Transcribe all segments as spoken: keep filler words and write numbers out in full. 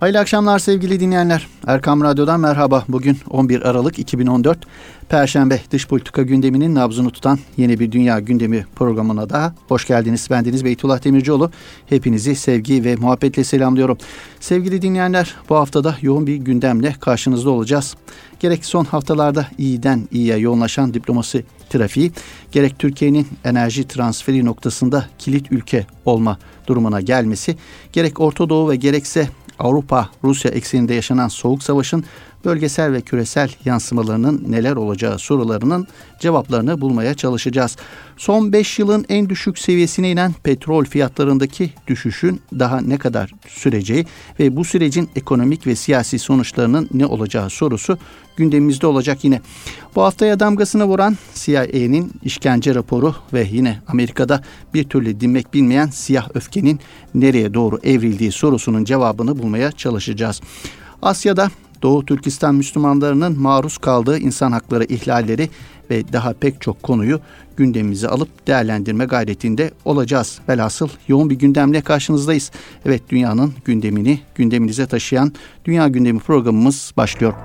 Hayırlı akşamlar sevgili dinleyenler. Erkam Radyo'dan merhaba. Bugün on bir Aralık iki bin on dört Perşembe, dış politika gündeminin nabzını tutan yeni bir dünya gündemi programına daha hoş geldiniz. Bendeniz Beytullah Demircioğlu. Hepinizi sevgi ve muhabbetle selamlıyorum. Sevgili dinleyenler, bu haftada yoğun bir gündemle karşınızda olacağız. Gerek son haftalarda iyiden iyiye yoğunlaşan diplomasi trafiği, gerek Türkiye'nin enerji transferi noktasında kilit ülke olma durumuna gelmesi, gerek Orta Doğu ve gerekse Avrupa-Rusya ekseninde yaşanan soğuk savaşın bölgesel ve küresel yansımalarının neler olacağı sorularının cevaplarını bulmaya çalışacağız. Son beş yılın en düşük seviyesine inen petrol fiyatlarındaki düşüşün daha ne kadar süreceği ve bu sürecin ekonomik ve siyasi sonuçlarının ne olacağı sorusu gündemimizde olacak yine. Bu haftaya damgasını vuran C I A'nin işkence raporu ve yine Amerika'da bir türlü dinmek bilmeyen siyah öfkenin nereye doğru evrildiği sorusunun cevabını bulmaya çalışacağız. Asya'da Doğu Türkistan Müslümanlarının maruz kaldığı insan hakları ihlalleri ve daha pek çok konuyu gündemimize alıp değerlendirme gayretinde olacağız. Velhasıl yoğun bir gündemle karşınızdayız. Evet, dünyanın gündemini gündeminize taşıyan Dünya Gündemi programımız başlıyor.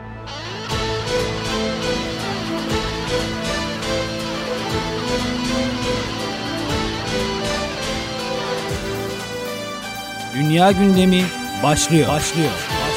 Dünya Gündemi başlıyor. Başlıyor.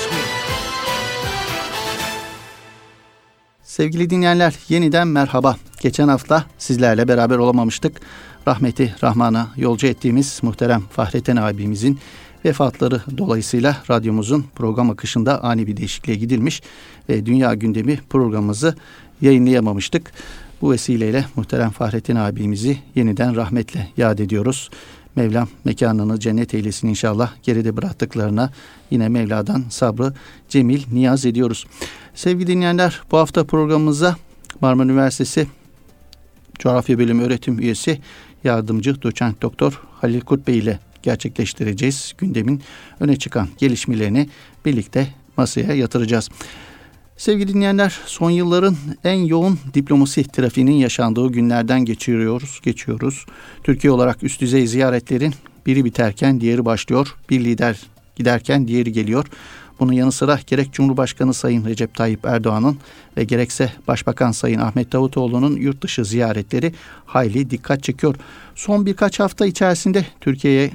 Sevgili dinleyenler, yeniden merhaba. Geçen hafta sizlerle beraber olamamıştık. Rahmeti Rahman'a yolcu ettiğimiz muhterem Fahrettin abimizin vefatları dolayısıyla radyomuzun program akışında ani bir değişikliğe gidilmiş ve Dünya Gündemi programımızı yayınlayamamıştık. Bu vesileyle muhterem Fahrettin abimizi yeniden rahmetle yad ediyoruz. Mevlam mekanını cennet eylesin inşallah. Geride bıraktıklarına yine Mevla'dan sabrı cemil niyaz ediyoruz. Sevgili dinleyenler, bu hafta programımıza Marmara Üniversitesi Coğrafya Bölümü öğretim üyesi yardımcı doçent doktor Halil Kurt Bey ile gerçekleştireceğiz. Gündemin öne çıkan gelişmelerini birlikte masaya yatıracağız. Sevgili dinleyenler, son yılların en yoğun diplomasi trafiğinin yaşandığı günlerden geçiyoruz, geçiyoruz. Türkiye olarak üst düzey ziyaretlerin biri biterken diğeri başlıyor. Bir lider giderken diğeri geliyor. Bunun yanı sıra gerek Cumhurbaşkanı Sayın Recep Tayyip Erdoğan'ın ve gerekse Başbakan Sayın Ahmet Davutoğlu'nun yurt dışı ziyaretleri hayli dikkat çekiyor. Son birkaç hafta içerisinde Türkiye'ye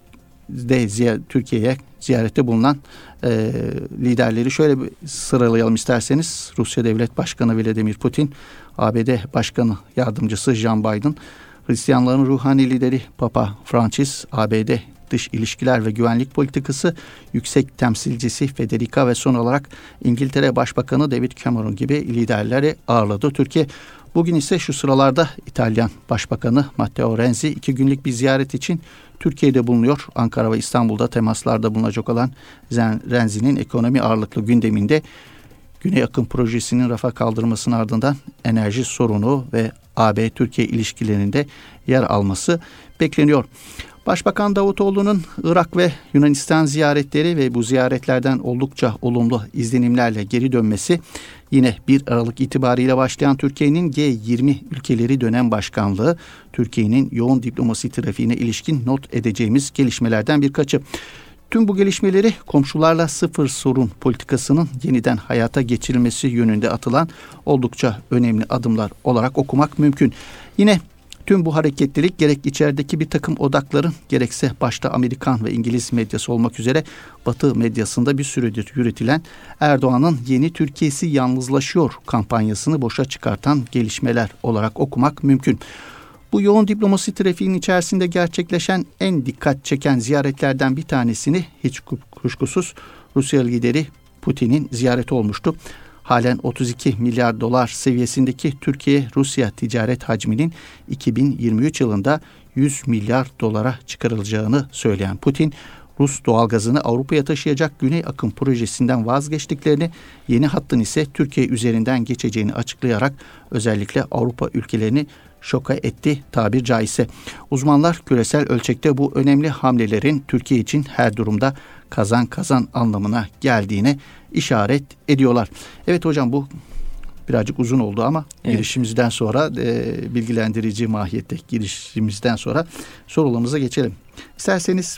de ziy- Türkiye'ye ziyarette bulunan e, liderleri şöyle bir sıralayalım isterseniz. Rusya Devlet Başkanı Vladimir Putin, A B D Başkanı Yardımcısı Joe Biden, Hristiyanların ruhani lideri Papa Francis, A B D Dış İlişkiler ve Güvenlik Politikası Yüksek Temsilcisi Federica ve son olarak İngiltere Başbakanı David Cameron gibi liderleri ağırladı Türkiye. Bugün ise şu sıralarda İtalyan Başbakanı Matteo Renzi iki günlük bir ziyaret için Türkiye'de bulunuyor. Ankara ve İstanbul'da temaslarda bulunacak olan Renzi'nin ekonomi ağırlıklı gündeminde Güney Akım projesinin rafa kaldırmasının ardından enerji sorunu ve A B Türkiye ilişkilerinde yer alması bekleniyor. Başbakan Davutoğlu'nun Irak ve Yunanistan ziyaretleri ve bu ziyaretlerden oldukça olumlu izlenimlerle geri dönmesi, yine bir Aralık itibariyle başlayan Türkiye'nin G yirmi ülkeleri dönem başkanlığı, Türkiye'nin yoğun diplomasi trafiğine ilişkin not edeceğimiz gelişmelerden birkaçı. Tüm bu gelişmeleri komşularla sıfır sorun politikasının yeniden hayata geçirilmesi yönünde atılan oldukça önemli adımlar olarak okumak mümkün. Yine tüm bu hareketlilik gerek içerideki bir takım odakların gerekse başta Amerikan ve İngiliz medyası olmak üzere Batı medyasında bir süredir yürütülen Erdoğan'ın yeni Türkiye'si yalnızlaşıyor kampanyasını boşa çıkartan gelişmeler olarak okumak mümkün. Bu yoğun diplomasi trafiğinin içerisinde gerçekleşen en dikkat çeken ziyaretlerden bir tanesini hiç kuşkusuz Rusya lideri Putin'in ziyareti olmuştu. Halen otuz iki milyar dolar seviyesindeki Türkiye-Rusya ticaret hacminin iki bin yirmi üç yılında yüz milyar dolara çıkarılacağını söyleyen Putin, Rus doğalgazını Avrupa'ya taşıyacak Güney Akım projesinden vazgeçtiklerini, yeni hattın ise Türkiye üzerinden geçeceğini açıklayarak özellikle Avrupa ülkelerini şoka etti tabir caizse. Uzmanlar küresel ölçekte bu önemli hamlelerin Türkiye için her durumda kazan kazan anlamına geldiğine işaret ediyorlar. Evet hocam, bu birazcık uzun oldu ama evet, girişimizden sonra e, bilgilendirici mahiyette girişimizden sonra sorularımıza geçelim. İsterseniz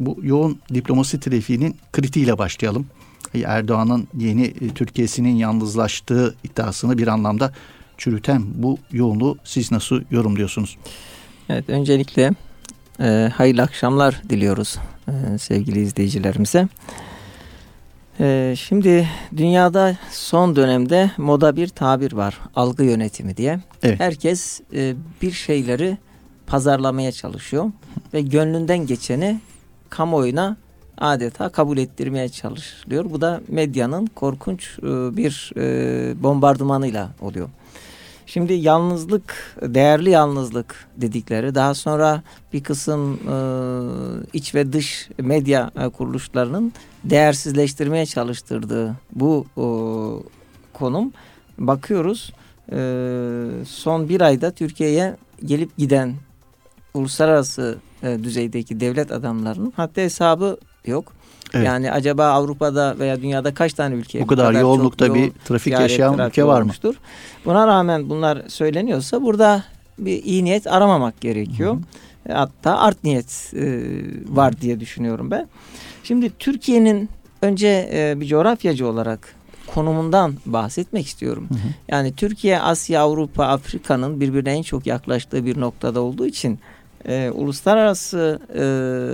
bu yoğun diplomasi trafiğinin kritiğiyle başlayalım. Erdoğan'ın yeni Türkiye'sinin yalnızlaştığı iddiasını bir anlamda çürüten bu yoğunluğu siz nasıl yorumluyorsunuz? Evet, öncelikle e, hayırlı akşamlar diliyoruz e, sevgili izleyicilerimize. E, şimdi dünyada son dönemde moda bir tabir var, algı yönetimi diye. Evet. Herkes e, bir şeyleri pazarlamaya çalışıyor ve gönlünden geçeni kamuoyuna adeta kabul ettirmeye çalışılıyor. Bu da medyanın korkunç e, bir e, bombardımanıyla oluyor. Şimdi yalnızlık, değerli yalnızlık dedikleri, daha sonra bir kısım e, iç ve dış medya e, kuruluşlarının değersizleştirmeye çalıştırdığı bu e, konum, bakıyoruz e, son bir ayda Türkiye'ye gelip giden uluslararası e, düzeydeki devlet adamlarının haddi hesabı yok. Evet. Yani acaba Avrupa'da veya dünyada kaç tane ülke bu kadar, kadar yoğunlukta bir trafik yaşayan ülke var mı? Buna rağmen bunlar söyleniyorsa burada bir iyi niyet aramamak gerekiyor. Hı hı. Hatta art niyet e, var diye düşünüyorum ben. Şimdi Türkiye'nin önce e, bir coğrafyacı olarak konumundan bahsetmek istiyorum. Hı hı. Yani Türkiye, Asya, Avrupa, Afrika'nın birbirine en çok yaklaştığı bir noktada olduğu için e, uluslararası e,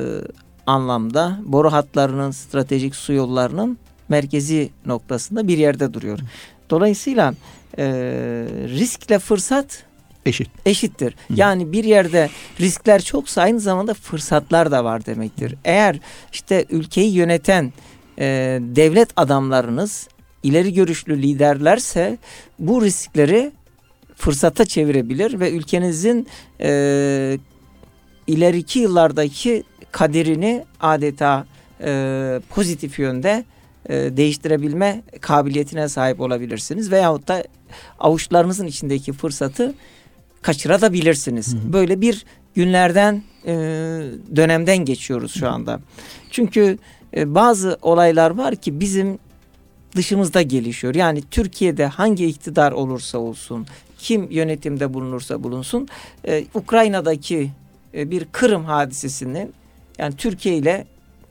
anlamda boru hatlarının, stratejik su yollarının merkezi noktasında bir yerde duruyor. Dolayısıyla e, riskle fırsat eşit eşittir. Hı. Yani bir yerde riskler çoksa aynı zamanda fırsatlar da var demektir. Eğer işte ülkeyi yöneten e, devlet adamlarınız ileri görüşlü liderlerse bu riskleri fırsata çevirebilir ve ülkenizin e, ileriki yıllardaki kaderini adeta e, pozitif yönde e, değiştirebilme kabiliyetine sahip olabilirsiniz. Veyahut da avuçlarınızın içindeki fırsatı kaçırabilirsiniz. Hı hı. Böyle bir günlerden, e, dönemden geçiyoruz şu anda. Çünkü e, bazı olaylar var ki bizim dışımızda gelişiyor. Yani Türkiye'de hangi iktidar olursa olsun, kim yönetimde bulunursa bulunsun, e, Ukrayna'daki e, bir Kırım hadisesinin, yani Türkiye ile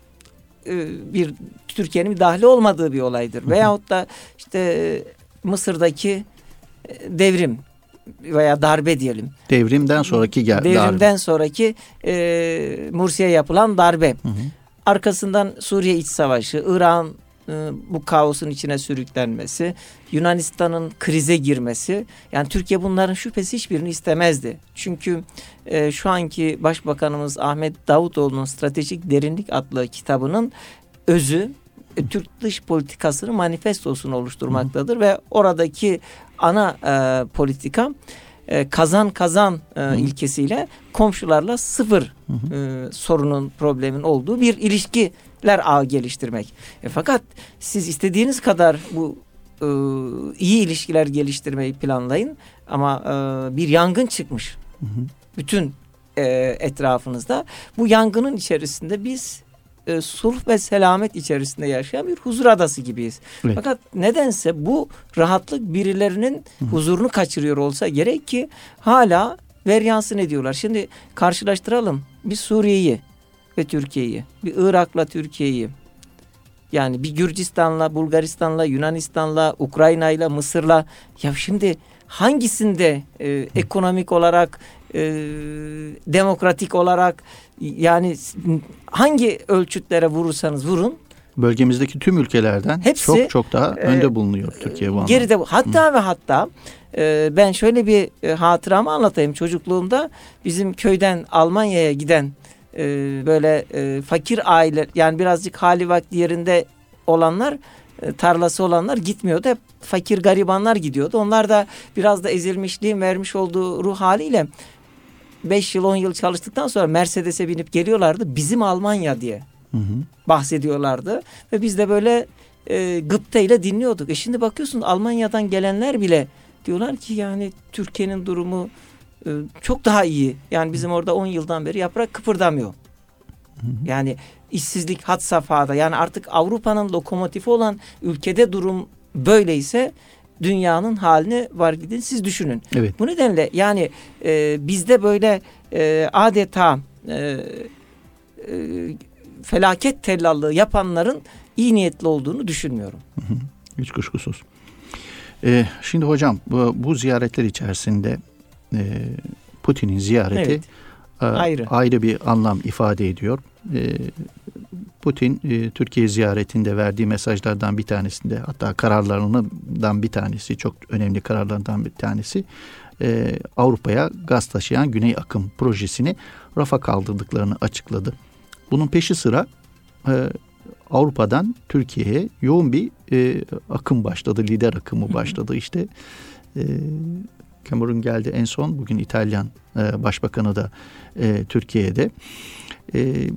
e, bir Türkiye'nin müdahale olmadığı bir olaydır. Hı hı. Veyahut da işte Mısır'daki e, devrim veya darbe diyelim. Devrimden sonraki gel- Devrimden darbe. sonraki e, Mursi'ye yapılan darbe. Hı hı. Arkasından Suriye İç Savaşı, İran e, bu kaosun içine sürüklenmesi, Yunanistan'ın krize girmesi. Yani Türkiye bunların şüphesiz hiçbirini istemezdi. Çünkü e, şu anki Başbakanımız Ahmet Davutoğlu'nun Stratejik Derinlik adlı kitabının özü e, Türk dış politikasının manifestosunu oluşturmaktadır. Hı hı. Ve oradaki ana e, politika e, kazan kazan e, ilkesiyle komşularla sıfır hı hı. E, sorunun, problemin olduğu bir ilişkiler ağı geliştirmek. E, fakat siz istediğiniz kadar bu e, iyi ilişkiler geliştirmeyi planlayın ama e, bir yangın çıkmış. Hı hı. Bütün e, etrafınızda. Bu yangının içerisinde biz E, sulh ve selamet içerisinde yaşayan bir huzur adası gibiyiz. Evet. Fakat nedense bu rahatlık birilerinin Hı. huzurunu kaçırıyor olsa gerek ki hala veryansın ediyorlar. Şimdi karşılaştıralım bir Suriye'yi ve Türkiye'yi, bir Irak'la Türkiye'yi, yani bir Gürcistan'la, Bulgaristan'la, Yunanistan'la, Ukrayna'yla, Mısır'la. Ya şimdi hangisinde e, ekonomik olarak, e, demokratik olarak, yani hangi ölçütlere vurursanız vurun, bölgemizdeki tüm ülkelerden hepsi, çok çok daha e, önde bulunuyor Türkiye bu anlamda. Geride, hatta Hı. ve hatta e, ben şöyle bir e, hatıramı anlatayım. Çocukluğumda bizim köyden Almanya'ya giden e, böyle e, fakir aile, yani birazcık hali vakti yerinde olanlar, e, tarlası olanlar gitmiyordu. Hep fakir garibanlar gidiyordu. Onlar da biraz da ezilmişliğin vermiş olduğu ruh haliyle beş yıl on yıl çalıştıktan sonra Mercedes'e binip geliyorlardı. Bizim Almanya diye hı hı. bahsediyorlardı. Ve biz de böyle e, gıpteyle dinliyorduk. E şimdi bakıyorsun Almanya'dan gelenler bile diyorlar ki yani Türkiye'nin durumu e, çok daha iyi. Yani bizim orada on yıldan beri yaprak kıpırdamıyor. Hı hı. Yani işsizlik had safhada. Yani artık Avrupa'nın lokomotifi olan ülkede durum böyleyse dünyanın halini var gidin siz düşünün. Evet. Bu nedenle yani e, bizde böyle e, adeta e, e, felaket tellallığı yapanların iyi niyetli olduğunu düşünmüyorum. Hı hı. Hiç kuşkusuz. Ee, şimdi hocam bu, bu ziyaretler içerisinde e, Putin'in ziyareti Evet. e, Ayrı. ayrı bir anlam ifade ediyor. E, Putin e, Türkiye ziyaretinde verdiği mesajlardan bir tanesinde, hatta kararlarından bir tanesi, çok önemli kararlardan bir tanesi, e, Avrupa'ya gaz taşıyan Güney Akım projesini rafa kaldırdıklarını açıkladı. Bunun peşi sıra e, Avrupa'dan Türkiye'ye yoğun bir e, akım başladı, lider akımı başladı. İşte e, Cameron geldi en son, bugün İtalyan e, Başbakanı da e, Türkiye'de. E,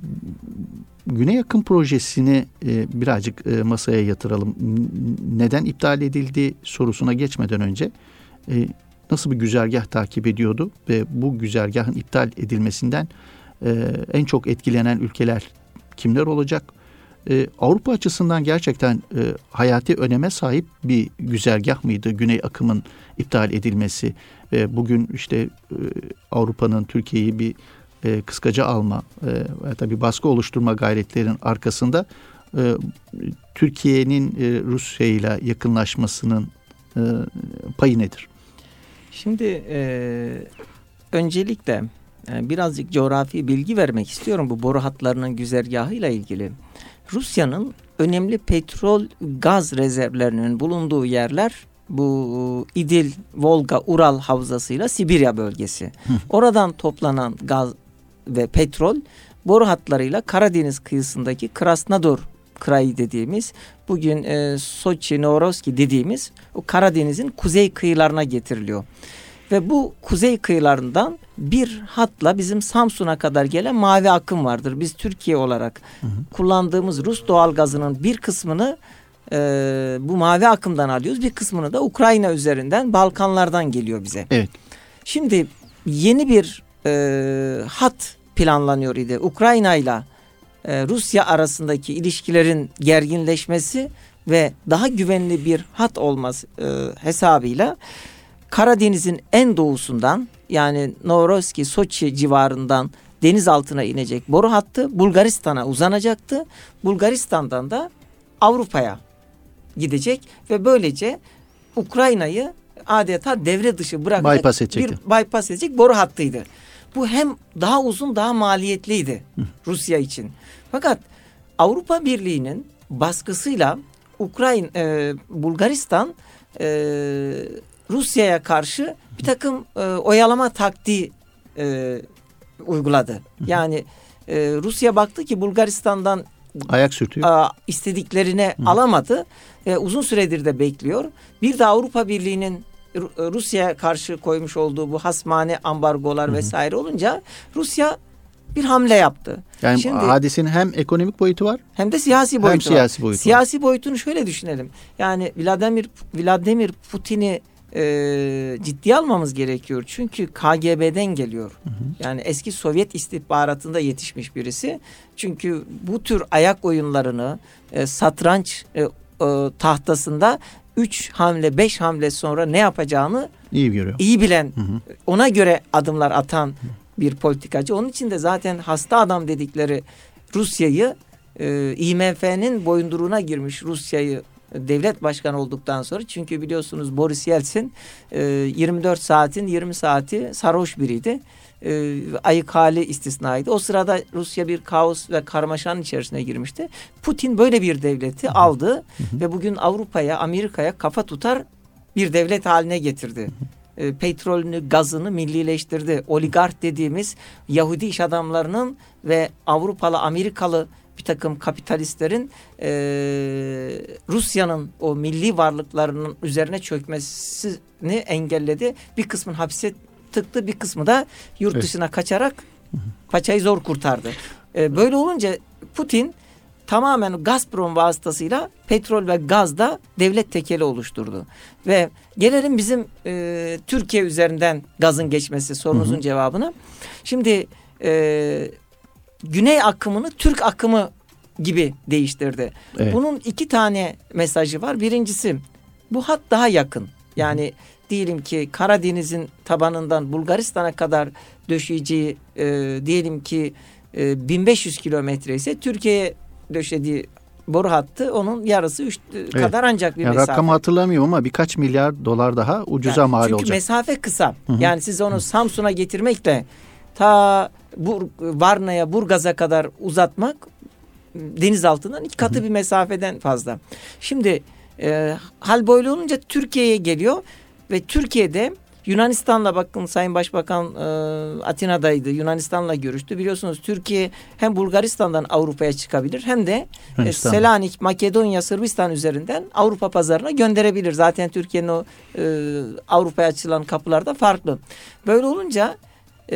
Güney Akım projesini e, birazcık e, masaya yatıralım. Neden iptal edildi sorusuna geçmeden önce e, nasıl bir güzergah takip ediyordu ve bu güzergahın iptal edilmesinden e, en çok etkilenen ülkeler kimler olacak? Ee, Avrupa açısından gerçekten e, hayati öneme sahip bir güzergah mıydı Güney Akım'ın iptal edilmesi? Ve bugün işte e, Avrupa'nın Türkiye'yi bir e, kıskaca alma, e, tabii baskı oluşturma gayretlerinin arkasında e, Türkiye'nin e, Rusya ile yakınlaşmasının e, payı nedir? Şimdi e, öncelikle e, birazcık coğrafi bilgi vermek istiyorum bu boru hatlarının güzergahıyla ilgili. Rusya'nın önemli petrol, gaz rezervlerinin bulunduğu yerler bu İdil, Volga, Ural havzasıyla Sibirya bölgesi. Hı. Oradan toplanan gaz ve petrol boru hatlarıyla Karadeniz kıyısındaki Krasnodar Krayı dediğimiz, bugün e, Soçi, Novorossiysk dediğimiz o Karadeniz'in kuzey kıyılarına getiriliyor. Ve bu kuzey kıyılarından bir hatla bizim Samsun'a kadar gelen mavi akım vardır. Biz Türkiye olarak hı hı. kullandığımız Rus doğalgazının bir kısmını e, bu mavi akımdan alıyoruz. Bir kısmını da Ukrayna üzerinden, Balkanlardan geliyor bize. Evet. Şimdi yeni bir e, hat planlanıyor idi. Ukrayna ile e, Rusya arasındaki ilişkilerin gerginleşmesi ve daha güvenli bir hat olması e, hesabıyla Karadeniz'in en doğusundan, yani Novorossiysk, Soçi civarından deniz altına inecek boru hattı Bulgaristan'a uzanacaktı. Bulgaristan'dan da Avrupa'ya gidecek ve böylece Ukrayna'yı adeta devre dışı bırakacak bypass bir bypass edecek boru hattıydı. Bu hem daha uzun, daha maliyetliydi Hı. Rusya için. Fakat Avrupa Birliği'nin baskısıyla Ukrayna, e, Bulgaristan e, Rusya'ya karşı bir takım e, oyalama taktiği e, uyguladı. Yani e, Rusya baktı ki Bulgaristan'dan ayak sürtüyor. E, istediklerine Hı. alamadı. E, uzun süredir de bekliyor. Bir de Avrupa Birliği'nin Rusya'ya karşı koymuş olduğu bu hasmane ambargolar Hı. vesaire olunca Rusya bir hamle yaptı. Yani Şimdi, hadisenin hem ekonomik boyutu var, hem de siyasi boyutu hem siyasi var. boyutu siyasi var. boyutunu şöyle düşünelim. Yani Vladimir Vladimir Putin'i e, ciddiye almamız gerekiyor. Çünkü K G B'den geliyor. Hı hı. Yani eski Sovyet istihbaratında yetişmiş birisi. Çünkü bu tür ayak oyunlarını e, satranç e, e, tahtasında üç hamle, beş hamle sonra ne yapacağını iyi görüyor. İyi bilen, hı hı. ona göre adımlar atan bir politikacı. Onun için de zaten hasta adam dedikleri Rusya'yı, e, I M F'nin boyunduruğuna girmiş Rusya'yı devlet başkanı olduktan sonra, çünkü biliyorsunuz Boris Yeltsin e, yirmi dört saatin yirmi saati sarhoş biriydi. E, ayık hali istisnaydı. O sırada Rusya bir kaos ve karmaşanın içerisine girmişti. Putin böyle bir devleti hı hı. aldı hı hı. ve bugün Avrupa'ya, Amerika'ya kafa tutar bir devlet haline getirdi. Hı hı. E, petrolünü, gazını millileştirdi. Oligark dediğimiz Yahudi iş adamlarının ve Avrupalı, Amerikalı bir takım kapitalistlerin e, Rusya'nın o milli varlıklarının üzerine çökmesini engelledi. Bir kısmını hapse tıktı, bir kısmı da yurt evet. dışına kaçarak paçayı zor kurtardı. E, böyle olunca Putin tamamen Gazprom vasıtasıyla petrol ve gazda devlet tekeli oluşturdu. Ve gelelim bizim e, Türkiye üzerinden gazın geçmesi sorunuzun hı hı. cevabına. Şimdi e, Güney akımını Türk akımı gibi değiştirdi. Evet. Bunun iki tane mesajı var. Birincisi, bu hat daha yakın. Yani hı. diyelim ki Karadeniz'in tabanından Bulgaristan'a kadar döşeyeceği e, diyelim ki e, bin beş yüz kilometre ise Türkiye'ye döşediği boru hattı onun yarısı üç evet. kadar ancak bir yani mesafe. Rakamı hatırlamıyorum ama birkaç milyar dolar daha ucuza yani mal çünkü olacak. Çünkü mesafe kısa. Hı hı. Yani siz onu hı. Samsun'a getirmekle ta Bur Varna'ya, Burgaz'a kadar uzatmak deniz altından iki katı hı hı. bir mesafeden fazla. Şimdi e, hal böyle olunca Türkiye'ye geliyor ve Türkiye'de Yunanistan'la, bakın Sayın Başbakan e, Atina'daydı. Yunanistan'la görüştü. Biliyorsunuz Türkiye hem Bulgaristan'dan Avrupa'ya çıkabilir hem de e, Selanik, Makedonya, Sırbistan üzerinden Avrupa pazarına gönderebilir. Zaten Türkiye'nin o e, Avrupa'ya açılan kapılar da farklı. Böyle olunca e,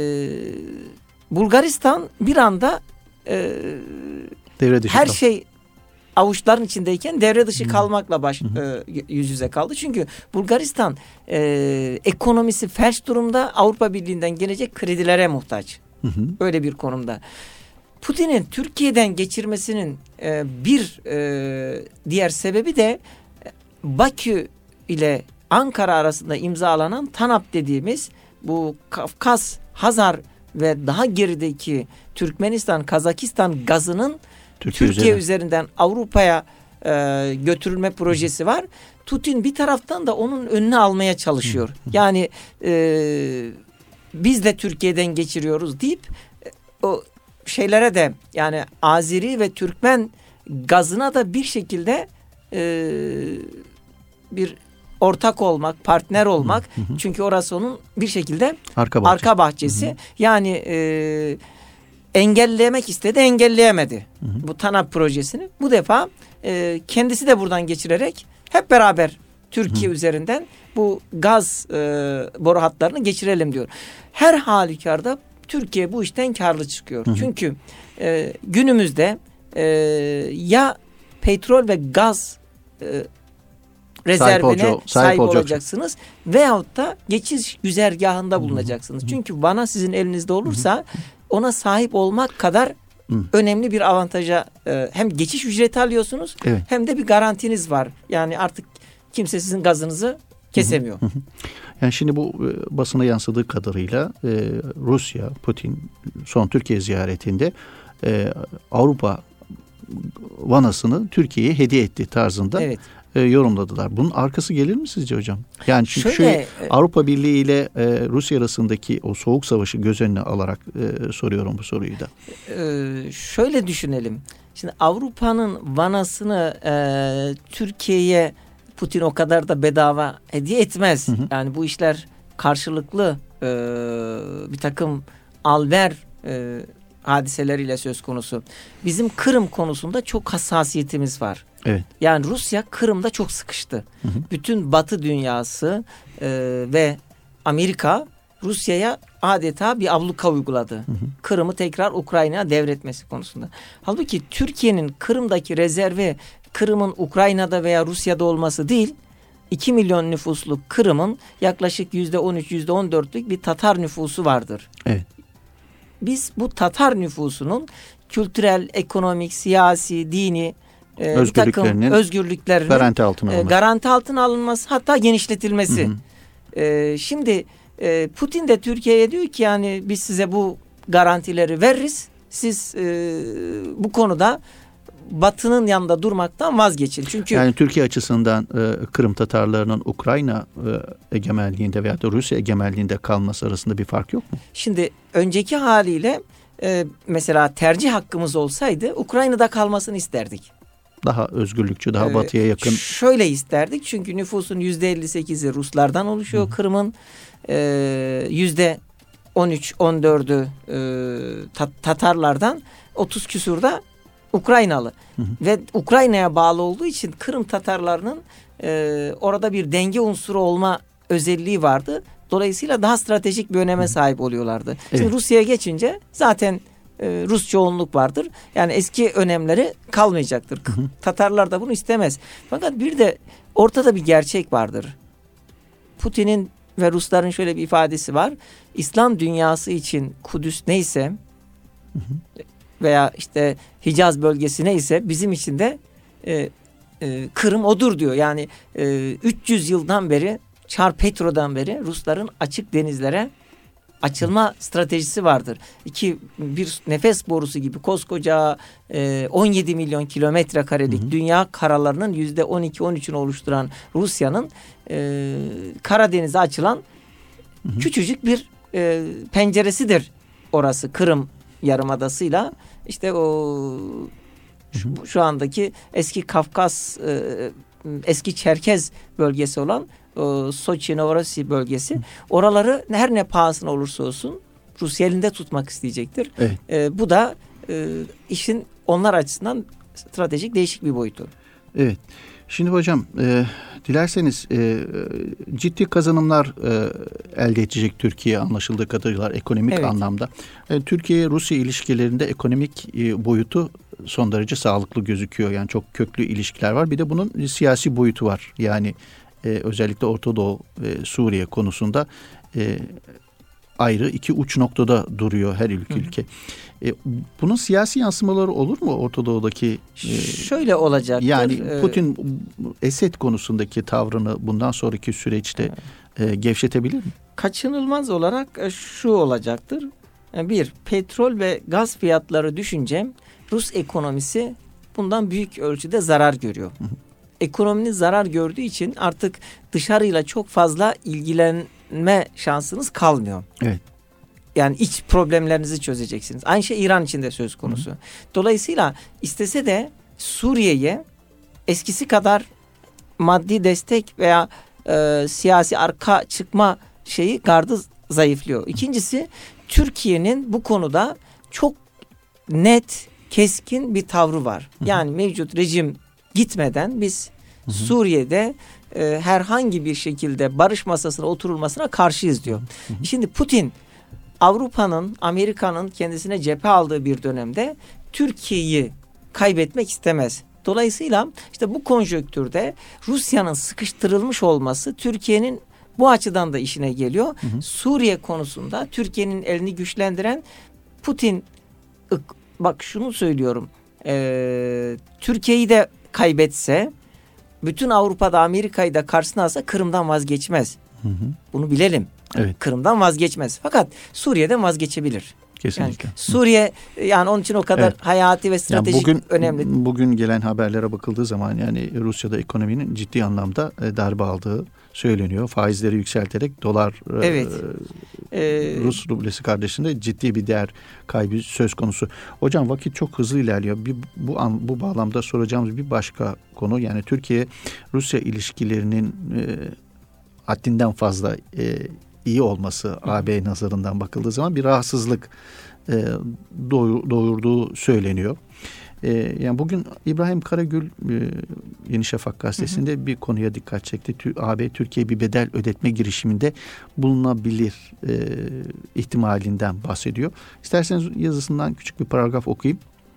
Bulgaristan bir anda e, devre dışı her kaldı. şey avuçların içindeyken devre dışı kalmakla baş, e, yüz yüze kaldı. Çünkü Bulgaristan e, ekonomisi felç durumda, Avrupa Birliği'nden gelecek kredilere muhtaç. Hı hı. Öyle bir konumda. Putin'in Türkiye'den geçirmesinin e, bir e, diğer sebebi de Bakü ile Ankara arasında imzalanan TANAP dediğimiz bu Kafkas, Hazar ve daha gerideki Türkmenistan, Kazakistan gazının Türkiye, Türkiye üzerinden Avrupa'ya e, götürülme projesi var. Putin bir taraftan da onun önüne almaya çalışıyor. Yani e, biz de Türkiye'den geçiriyoruz deyip e, o şeylere de, yani Azeri ve Türkmen gazına da bir şekilde e, bir ortak olmak, partner olmak. Hı hı. Çünkü orası onun bir şekilde arka, bahçe. arka bahçesi. Hı hı. Yani e, engellemek istedi, engelleyemedi. Hı hı. Bu TANAP projesini. Bu defa e, kendisi de buradan geçirerek hep beraber Türkiye hı. üzerinden bu gaz e, boru hatlarını geçirelim diyor. Her halükarda Türkiye bu işten karlı çıkıyor. Hı hı. Çünkü e, günümüzde e, ya petrol ve gaz e, rezervine sahip, olca- sahip olacaksınız veyahut da geçiş güzergahında bulunacaksınız. Hı hı. Çünkü bana sizin elinizde olursa hı hı. ona sahip olmak kadar hı. önemli bir avantaja e, hem geçiş ücreti alıyorsunuz evet. hem de bir garantiniz var. Yani artık kimse sizin gazınızı kesemiyor. Hı hı. Yani şimdi bu e, basına yansıdığı kadarıyla e, Rusya, Putin son Türkiye ziyaretinde e, Avrupa vanasını Türkiye'ye hediye etti tarzında evet. e, yorumladılar. Bunun arkası gelir mi sizce hocam? Yani çünkü şöyle, şöyle Avrupa Birliği ile e, Rusya arasındaki o soğuk savaşı göz önüne alarak e, soruyorum bu soruyu da. E, şöyle düşünelim. Şimdi Avrupa'nın vanasını e, Türkiye'ye Putin o kadar da bedava hediye etmez. Hı hı. Yani bu işler karşılıklı e, bir takım al-ver e, hadiseleriyle söz konusu. Bizim Kırım konusunda çok hassasiyetimiz var. Evet. Yani Rusya Kırım'da çok sıkıştı. Hı hı. Bütün Batı dünyası e, ve Amerika Rusya'ya adeta bir abluka uyguladı. Hı hı. Kırım'ı tekrar Ukrayna'ya devretmesi konusunda. Halbuki Türkiye'nin Kırım'daki rezervi Kırım'ın Ukrayna'da veya Rusya'da olması değil, iki milyon nüfuslu Kırım'ın yaklaşık yüzde on üç yüzde on dörtlük bir Tatar nüfusu vardır. Evet. Biz bu Tatar nüfusunun kültürel, ekonomik, siyasi, dini e, bir takım özgürlüklerinin garanti altına, e, garanti altına alınması, hatta genişletilmesi. Hı hı. E, şimdi e, Putin de Türkiye'ye diyor ki yani biz size bu garantileri veririz. Siz e, bu konuda Batı'nın yanında durmaktan vazgeçin. Çünkü yani Türkiye açısından e, Kırım Tatarlarının Ukrayna e, egemenliğinde veya da Rusya egemenliğinde kalması arasında bir fark yok mu? Şimdi önceki haliyle e, mesela tercih hakkımız olsaydı Ukrayna'da kalmasını isterdik. Daha özgürlükçü, daha ee, batıya yakın. Şöyle isterdik çünkü nüfusun yüzde elli sekizi Ruslardan oluşuyor. Hı. Kırım'ın e, yüzde on üç on dördü e, Tatarlardan, otuz küsurda Ukraynalı. Hı hı. Ve Ukrayna'ya bağlı olduğu için Kırım Tatarlarının e, orada bir denge unsuru olma özelliği vardı. Dolayısıyla daha stratejik bir öneme sahip oluyorlardı. Evet. Şimdi Rusya'ya geçince zaten e, Rus çoğunluk vardır. Yani eski önemleri kalmayacaktır. Hı hı. Tatarlar da bunu istemez. Fakat bir de ortada bir gerçek vardır. Putin'in ve Rusların şöyle bir ifadesi var. İslam dünyası için Kudüs neyse, hı hı, veya işte Hicaz bölgesi neyse bizim için de e, e, Kırım odur diyor. Yani e, üç yüz yıldan beri, Çar Petro'dan beri Rusların açık denizlere açılma stratejisi vardır. İki bir nefes borusu gibi koskoca e, on yedi milyon kilometre karelik dünya karalarının yüzde on iki on üçünü oluşturan Rusya'nın e, Karadeniz'e açılan hı hı. küçücük bir e, penceresidir orası, Kırım Yarımadası'yla işte o şu, şu andaki eski Kafkas e, eski Çerkez bölgesi olan o, Soçi, Novorossiya bölgesi. Hı. Oraları her ne pahasına olursa olsun Rusya elinde tutmak isteyecektir. Evet. E, bu da e, işin onlar açısından stratejik değişik bir boyutu. Evet. Şimdi hocam e, dilerseniz e, ciddi kazanımlar e, elde edecek Türkiye anlaşıldığı kadarıyla ekonomik evet. anlamda. E, Türkiye-Rusya ilişkilerinde ekonomik e, boyutu son derece sağlıklı gözüküyor. Yani çok köklü ilişkiler var. Bir de bunun siyasi boyutu var. Yani e, özellikle Orta Doğu ve Suriye konusunda e, ayrı iki uç noktada duruyor her ülke Hı. ülke. E, bunun siyasi yansımaları olur mu Orta Doğu'daki? E, Şöyle olacaktır. Yani Putin Esed konusundaki tavrını bundan sonraki süreçte e, gevşetebilir mi? Kaçınılmaz olarak şu olacaktır. Bir, petrol ve gaz fiyatları düşünce Rus ekonomisi bundan büyük ölçüde zarar görüyor. Hı hı. Ekonominin zarar gördüğü için artık dışarıyla çok fazla ilgilenme şansınız kalmıyor. Evet. Yani iç problemlerinizi çözeceksiniz. Aynı şey İran için de söz konusu. Hı hı. Dolayısıyla istese de Suriye'ye eskisi kadar maddi destek veya e, siyasi arka çıkma şeyi gardı zayıflıyor. İkincisi, Türkiye'nin bu konuda çok net, keskin bir tavrı var. Hı hı. Yani mevcut rejim gitmeden biz hı hı. Suriye'de e, herhangi bir şekilde barış masasına oturulmasına karşıyız diyor. Hı hı. Şimdi Putin Avrupa'nın, Amerika'nın kendisine cephe aldığı bir dönemde Türkiye'yi kaybetmek istemez. Dolayısıyla işte bu konjonktürde Rusya'nın sıkıştırılmış olması Türkiye'nin bu açıdan da işine geliyor. Hı hı. Suriye konusunda Türkiye'nin elini güçlendiren Putin, bak şunu söylüyorum, e, Türkiye'yi de kaybetse, bütün Avrupa'da Amerika'yı da karşısına alsa Kırım'dan vazgeçmez. Hı hı. Bunu bilelim. Evet. Kırım'dan vazgeçmez. Fakat Suriye'den vazgeçebilir. Kesinlikle. Yani Suriye, yani onun için o kadar evet. hayati ve stratejik yani bugün, önemli. Bugün gelen haberlere bakıldığı zaman yani Rusya'da ekonominin ciddi anlamda darbe aldığı söyleniyor. Faizleri yükselterek dolar, evet. e, Rus rublesi karşısında ciddi bir değer kaybı söz konusu. Hocam vakit çok hızlı ilerliyor. Bir, bu an, bu bağlamda soracağımız bir başka konu, yani Türkiye-Rusya ilişkilerinin e, haddinden fazla e, iyi olması, Hı. A B nazarından bakıldığı zaman bir rahatsızlık e, doğurduğu söyleniyor. E, yani bugün İbrahim Karagül e, Yeni Şafak gazetesinde hı hı. bir konuya dikkat çekti. A B Türkiye bir bedel ödetme girişiminde bulunabilir e, ihtimalinden bahsediyor. İsterseniz yazısından küçük bir paragraf okuyayım.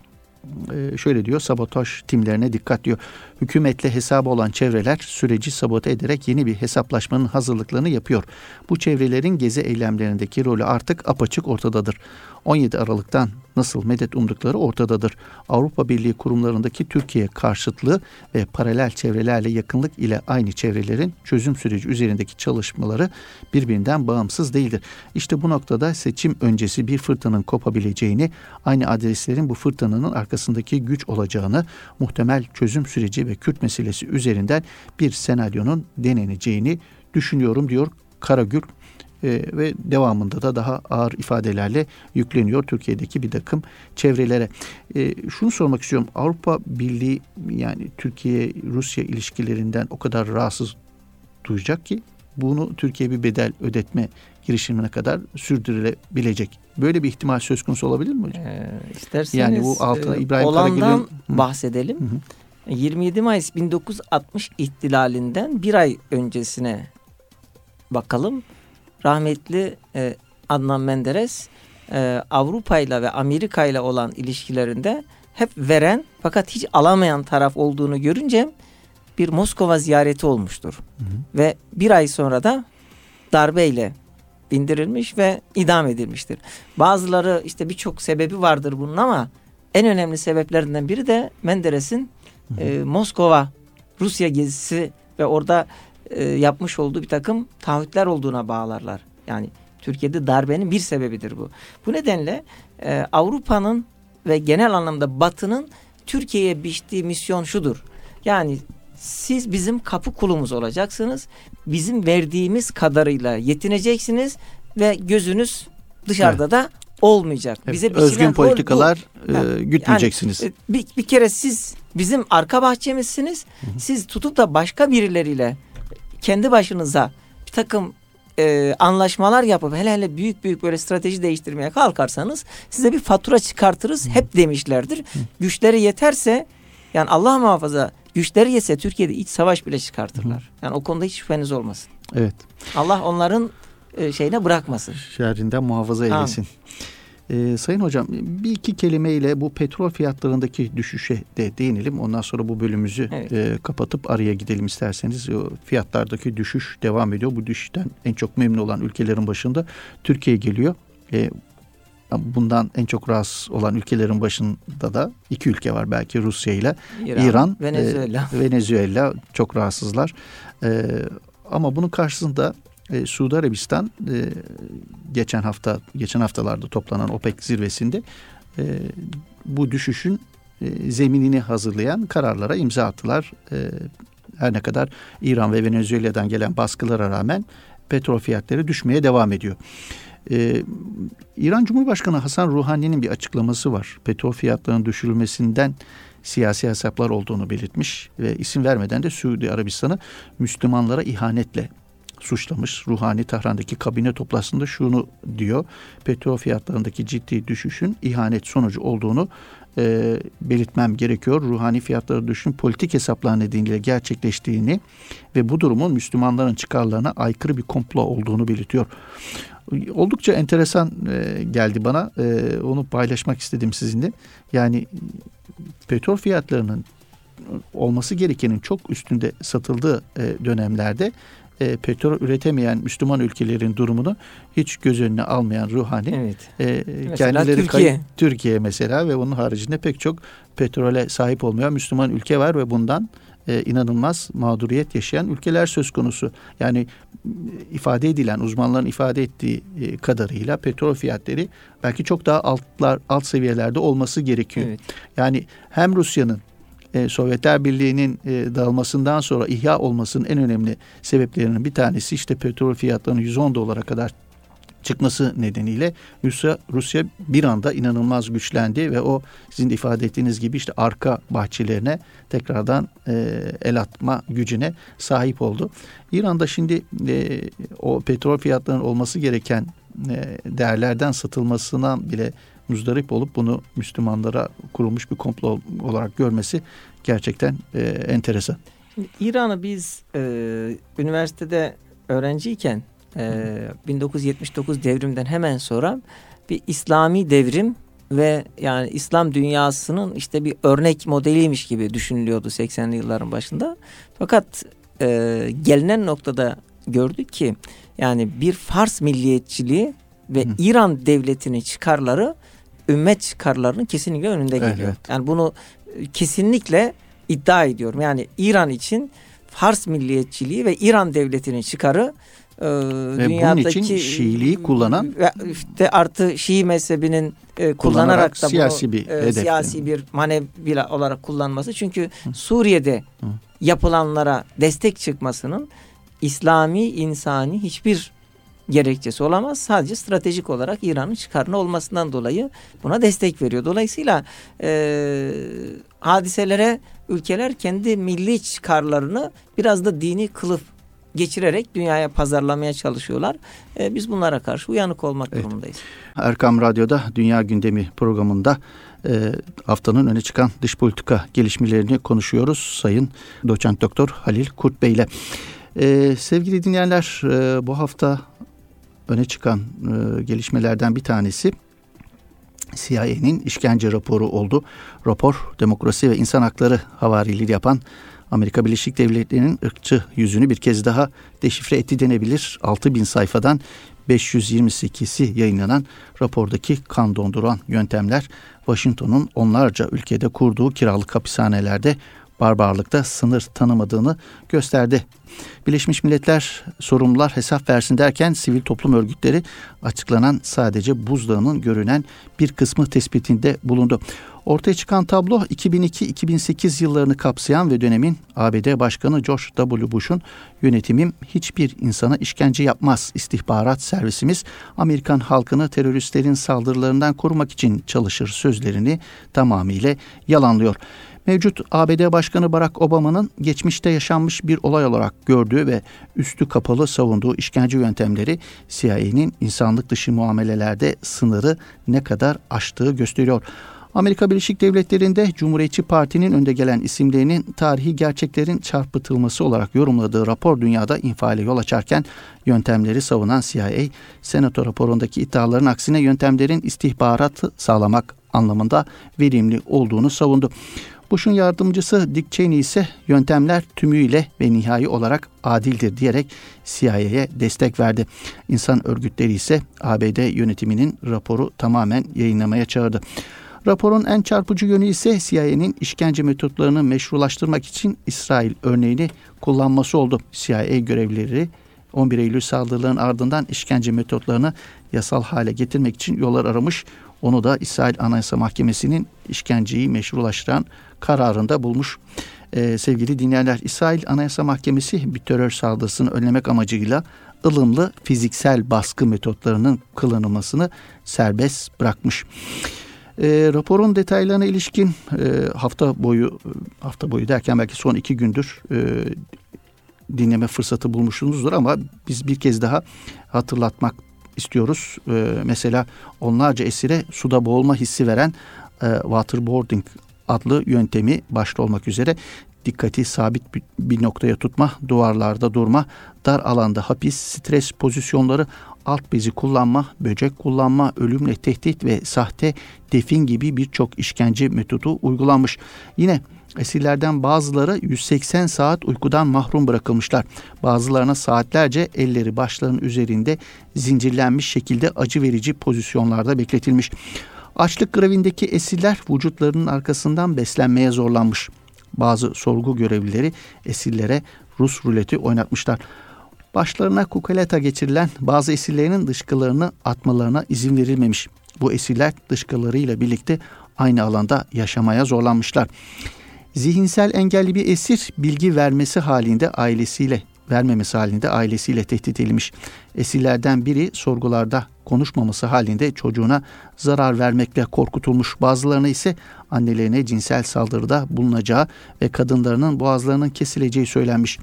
Ee, şöyle diyor: sabotaj timlerine dikkat diyor. Hükümetle hesabı olan çevreler süreci sabote ederek yeni bir hesaplaşmanın hazırlıklarını yapıyor. Bu çevrelerin gezi eylemlerindeki rolü artık apaçık ortadadır. on yedi Aralık'tan nasıl medet umdukları ortadadır. Avrupa Birliği kurumlarındaki Türkiye karşıtlığı ve paralel çevrelerle yakınlık ile aynı çevrelerin çözüm süreci üzerindeki çalışmaları birbirinden bağımsız değildir. İşte bu noktada seçim öncesi bir fırtınanın kopabileceğini, aynı adreslerin bu fırtınanın arkasındaki güç olacağını, muhtemel çözüm süreci ve Kürt meselesi üzerinden bir senaryonun deneneceğini düşünüyorum diyor Karagül. Ee, ve devamında da daha ağır ifadelerle yükleniyor Türkiye'deki bir takım çevrelere. Ee, şunu sormak istiyorum. Avrupa Birliği yani Türkiye-Rusya ilişkilerinden o kadar rahatsız duyacak ki bunu Türkiye bir bedel ödetme girişimine kadar sürdürülebilecek. Böyle bir ihtimal söz konusu olabilir mi hocam? Ee, isterseniz yani bu altına İbrahim olandan Karagül'ün bahsedelim. Hı hı. yirmi yedi Mayıs bin dokuz yüz altmış ihtilalinden bir ay öncesine bakalım. Rahmetli e, Adnan Menderes e, Avrupa ile ve Amerika ile olan ilişkilerinde hep veren fakat hiç alamayan taraf olduğunu görünce bir Moskova ziyareti olmuştur. Hı hı. Ve bir ay sonra da darbeyle indirilmiş ve idam edilmiştir. Bazıları işte birçok sebebi vardır bunun ama en önemli sebeplerinden biri de Menderes'in hı hı. E, Moskova Rusya gezisi ve orada e, yapmış olduğu bir takım taahhütler olduğuna bağlarlar. Yani Türkiye'de darbenin bir sebebidir bu. Bu nedenle e, Avrupa'nın ve genel anlamda Batı'nın Türkiye'ye biçtiği misyon şudur. Yani siz bizim kapı kulumuz olacaksınız. Bizim verdiğimiz kadarıyla yetineceksiniz ve gözünüz dışarıda evet. da olmayacak. Evet. Bize özgün politikalar e, gütmeyeceksiniz. Yani, bir, bir kere siz bizim arka bahçemizsiniz. Hı hı. Siz tutup da başka birileriyle kendi başınıza bir takım e, anlaşmalar yapıp hele hele büyük büyük böyle strateji değiştirmeye kalkarsanız size bir fatura çıkartırız. Hı. Hep demişlerdir. Hı. Güçleri yeterse, yani Allah muhafaza, güçleri yetse Türkiye'de iç savaş bile çıkartırlar. Hı. Yani o konuda hiç şüpheniz olmasın. Evet. Allah onların e, şeyine bırakmasın. Şerrinden muhafaza eylesin. Ee, Sayın Hocam, bir iki kelimeyle bu petrol fiyatlarındaki düşüşe de değinelim. Ondan sonra bu bölümümüzü evet. e, kapatıp araya gidelim isterseniz. O fiyatlardaki düşüş devam ediyor. Bu düşüşten en çok memnun olan ülkelerin başında Türkiye geliyor. E, bundan en çok rahatsız olan ülkelerin başında da iki ülke var belki, Rusya ile İran, İran Venezuela. E, Venezuela çok rahatsızlar. E, ama bunun karşısında E, Suudi Arabistan e, geçen hafta geçen haftalarda toplanan OPEC zirvesinde e, bu düşüşün e, zeminini hazırlayan kararlara imza attılar. E, her ne kadar İran ve Venezuela'dan gelen baskılara rağmen petrol fiyatları düşmeye devam ediyor. E, İran Cumhurbaşkanı Hasan Ruhani'nin bir açıklaması var. Petrol fiyatlarının düşürülmesinden siyasi hesaplar olduğunu belirtmiş ve isim vermeden de Suudi Arabistan'ı Müslümanlara ihanetle suçlamış. Ruhani Tahran'daki kabine toplantısında şunu diyor: petrol fiyatlarındaki ciddi düşüşün ihanet sonucu olduğunu e, belirtmem gerekiyor. Ruhani fiyatları düşüşün politik hesaplar nedeniyle gerçekleştiğini ve bu durumun Müslümanların çıkarlarına aykırı bir komplo olduğunu belirtiyor. Oldukça enteresan e, geldi bana. E, onu paylaşmak istedim sizinle. Yani petrol fiyatlarının olması gerekenin çok üstünde satıldığı e, dönemlerde E, petrol üretemeyen Müslüman ülkelerin durumunu hiç göz önüne almayan Ruhani, evet. e, kendileri Türkiye. Kay- Türkiye mesela ve onun haricinde pek çok petrole sahip olmayan Müslüman ülke var ve bundan e, inanılmaz mağduriyet yaşayan ülkeler söz konusu. Yani ifade edilen, uzmanların ifade ettiği e, kadarıyla petrol fiyatları belki çok daha altlar alt seviyelerde olması gerekiyor. Evet. Yani hem Rusya'nın Sovyetler Birliği'nin dağılmasından sonra ihya olmasının en önemli sebeplerinin bir tanesi işte petrol fiyatlarının yüz on dolara kadar çıkması nedeniyle Rusya, Rusya bir anda inanılmaz güçlendi ve o sizin de ifade ettiğiniz gibi işte arka bahçelerine tekrardan e, el atma gücüne sahip oldu. İran'da şimdi e, o petrol fiyatlarının olması gereken e, değerlerden satılmasından bile muzdarip olup bunu Müslümanlara kurulmuş bir komplo olarak görmesi gerçekten e, enteresan. İran'ı biz e, üniversitede öğrenciyken e, bin dokuz yüz yetmiş dokuz devrimden hemen sonra bir İslami devrim ve yani İslam dünyasının işte bir örnek modeliymiş gibi düşünülüyordu seksenli yılların başında. Fakat e, gelinen noktada gördük ki yani bir Fars milliyetçiliği ve Hı. İran devletinin çıkarları ümmet çıkarlarının kesinlikle önünde geliyor. Evet. Yani bunu kesinlikle iddia ediyorum. Yani İran için Fars milliyetçiliği ve İran devletinin çıkarı e, ve dünyadaki bunun için Şiiliği kullanan ve işte artı Şii mezhebinin e, kullanarak, kullanarak da siyasi bunu bir e, siyasi bir manevi olarak kullanması. Çünkü Hı. Suriye'de Hı. yapılanlara destek çıkmasının İslami, insani hiçbir gerekçesi olamaz. Sadece stratejik olarak İran'ın çıkarına olmasından dolayı buna destek veriyor. Dolayısıyla e, hadiselere ülkeler kendi milli çıkarlarını biraz da dini kılıf geçirerek dünyaya pazarlamaya çalışıyorlar. E, biz bunlara karşı uyanık olmak evet. durumundayız. Erkam Radyo'da Dünya Gündemi programında e, haftanın öne çıkan dış politika gelişmelerini konuşuyoruz. Sayın Doçent Doktor Halil Kurt Bey ile. E, sevgili dinleyenler, e, bu hafta öne çıkan e, gelişmelerden bir tanesi C I A'nin işkence raporu oldu. Rapor, demokrasi ve insan hakları havariliği yapan Amerika Birleşik Devletleri'nin ırkçı yüzünü bir kez daha deşifre etti denebilir. altı bin sayfadan beş yüz yirmi sekizi yayınlanan rapordaki kan donduran yöntemler, Washington'un onlarca ülkede kurduğu kiralık hapishanelerde barbarlıkta sınır tanımadığını gösterdi. Birleşmiş Milletler sorumlular hesap versin derken sivil toplum örgütleri açıklanan sadece buzdağının görünen bir kısmı tespitinde bulundu. Ortaya çıkan tablo iki bin iki iki bin sekiz yıllarını kapsayan ve dönemin A B D Başkanı George W. Bush'un "Yönetimim hiçbir insana işkence yapmaz. İstihbarat servisimiz Amerikan halkını teröristlerin saldırılarından korumak için çalışır" sözlerini tamamıyla yalanlıyor. Mevcut A B D Başkanı Barack Obama'nın geçmişte yaşanmış bir olay olarak gördüğü ve üstü kapalı savunduğu işkence yöntemleri C I A'nin insanlık dışı muamelelerde sınırı ne kadar aştığı gösteriyor. Amerika Birleşik Devletleri'nde Cumhuriyetçi Parti'nin önde gelen isimlerinin tarihi gerçeklerin çarpıtılması olarak yorumladığı rapor dünyada infiale yol açarken yöntemleri savunan C I A, Senato raporundaki iddiaların aksine yöntemlerin istihbaratı sağlamak anlamında verimli olduğunu savundu. Bush'un yardımcısı Dick Cheney ise yöntemler tümüyle ve nihai olarak adildir diyerek C I A'ye destek verdi. İnsan örgütleri ise A B D yönetiminin raporu tamamen yayınlamaya çağırdı. Raporun en çarpıcı yönü ise C I A'nin işkence metotlarını meşrulaştırmak için İsrail örneğini kullanması oldu. C I A görevlileri on bir Eylül saldırılarının ardından işkence metotlarını yasal hale getirmek için yollar aramış. Onu da İsrail Anayasa Mahkemesi'nin işkenceyi meşrulaştıran kararında bulmuş. Ee, sevgili dinleyenler, İsrail Anayasa Mahkemesi bir terör saldırısını önlemek amacıyla ılımlı fiziksel baskı metotlarının kullanılmasını serbest bırakmış. E, raporun detaylarına ilişkin e, hafta boyu hafta boyu derken belki son iki gündür e, dinleme fırsatı bulmuşsunuzdur ama biz bir kez daha hatırlatmak istiyoruz. E, mesela onlarca esire suda boğulma hissi veren e, waterboarding adlı yöntemi başta olmak üzere dikkati sabit bir, bir noktaya tutma, duvarlarda durma, dar alanda hapis, stres pozisyonları, alt bezi kullanma, böcek kullanma, ölümle tehdit ve sahte defin gibi birçok işkence metodu uygulanmış. Yine esirlerden bazıları yüz seksen saat uykudan mahrum bırakılmışlar. Bazılarına saatlerce elleri başlarının üzerinde zincirlenmiş şekilde acı verici pozisyonlarda bekletilmiş. Açlık grevindeki esirler vücutlarının arkasından beslenmeye zorlanmış. Bazı sorgu görevlileri esirlere Rus ruleti oynatmışlar. Başlarına kukuleta geçirilen bazı esirlerin dışkılarını atmalarına izin verilmemiş. Bu esirler dışkılarıyla birlikte aynı alanda yaşamaya zorlanmışlar. Zihinsel engelli bir esir bilgi vermesi halinde ailesiyle, vermemesi halinde ailesiyle tehdit edilmiş. Esirlerden biri sorgularda konuşmaması halinde çocuğuna zarar vermekle korkutulmuş. Bazılarına ise annelerine cinsel saldırıda bulunacağı ve kadınlarının boğazlarının kesileceği söylenmiş.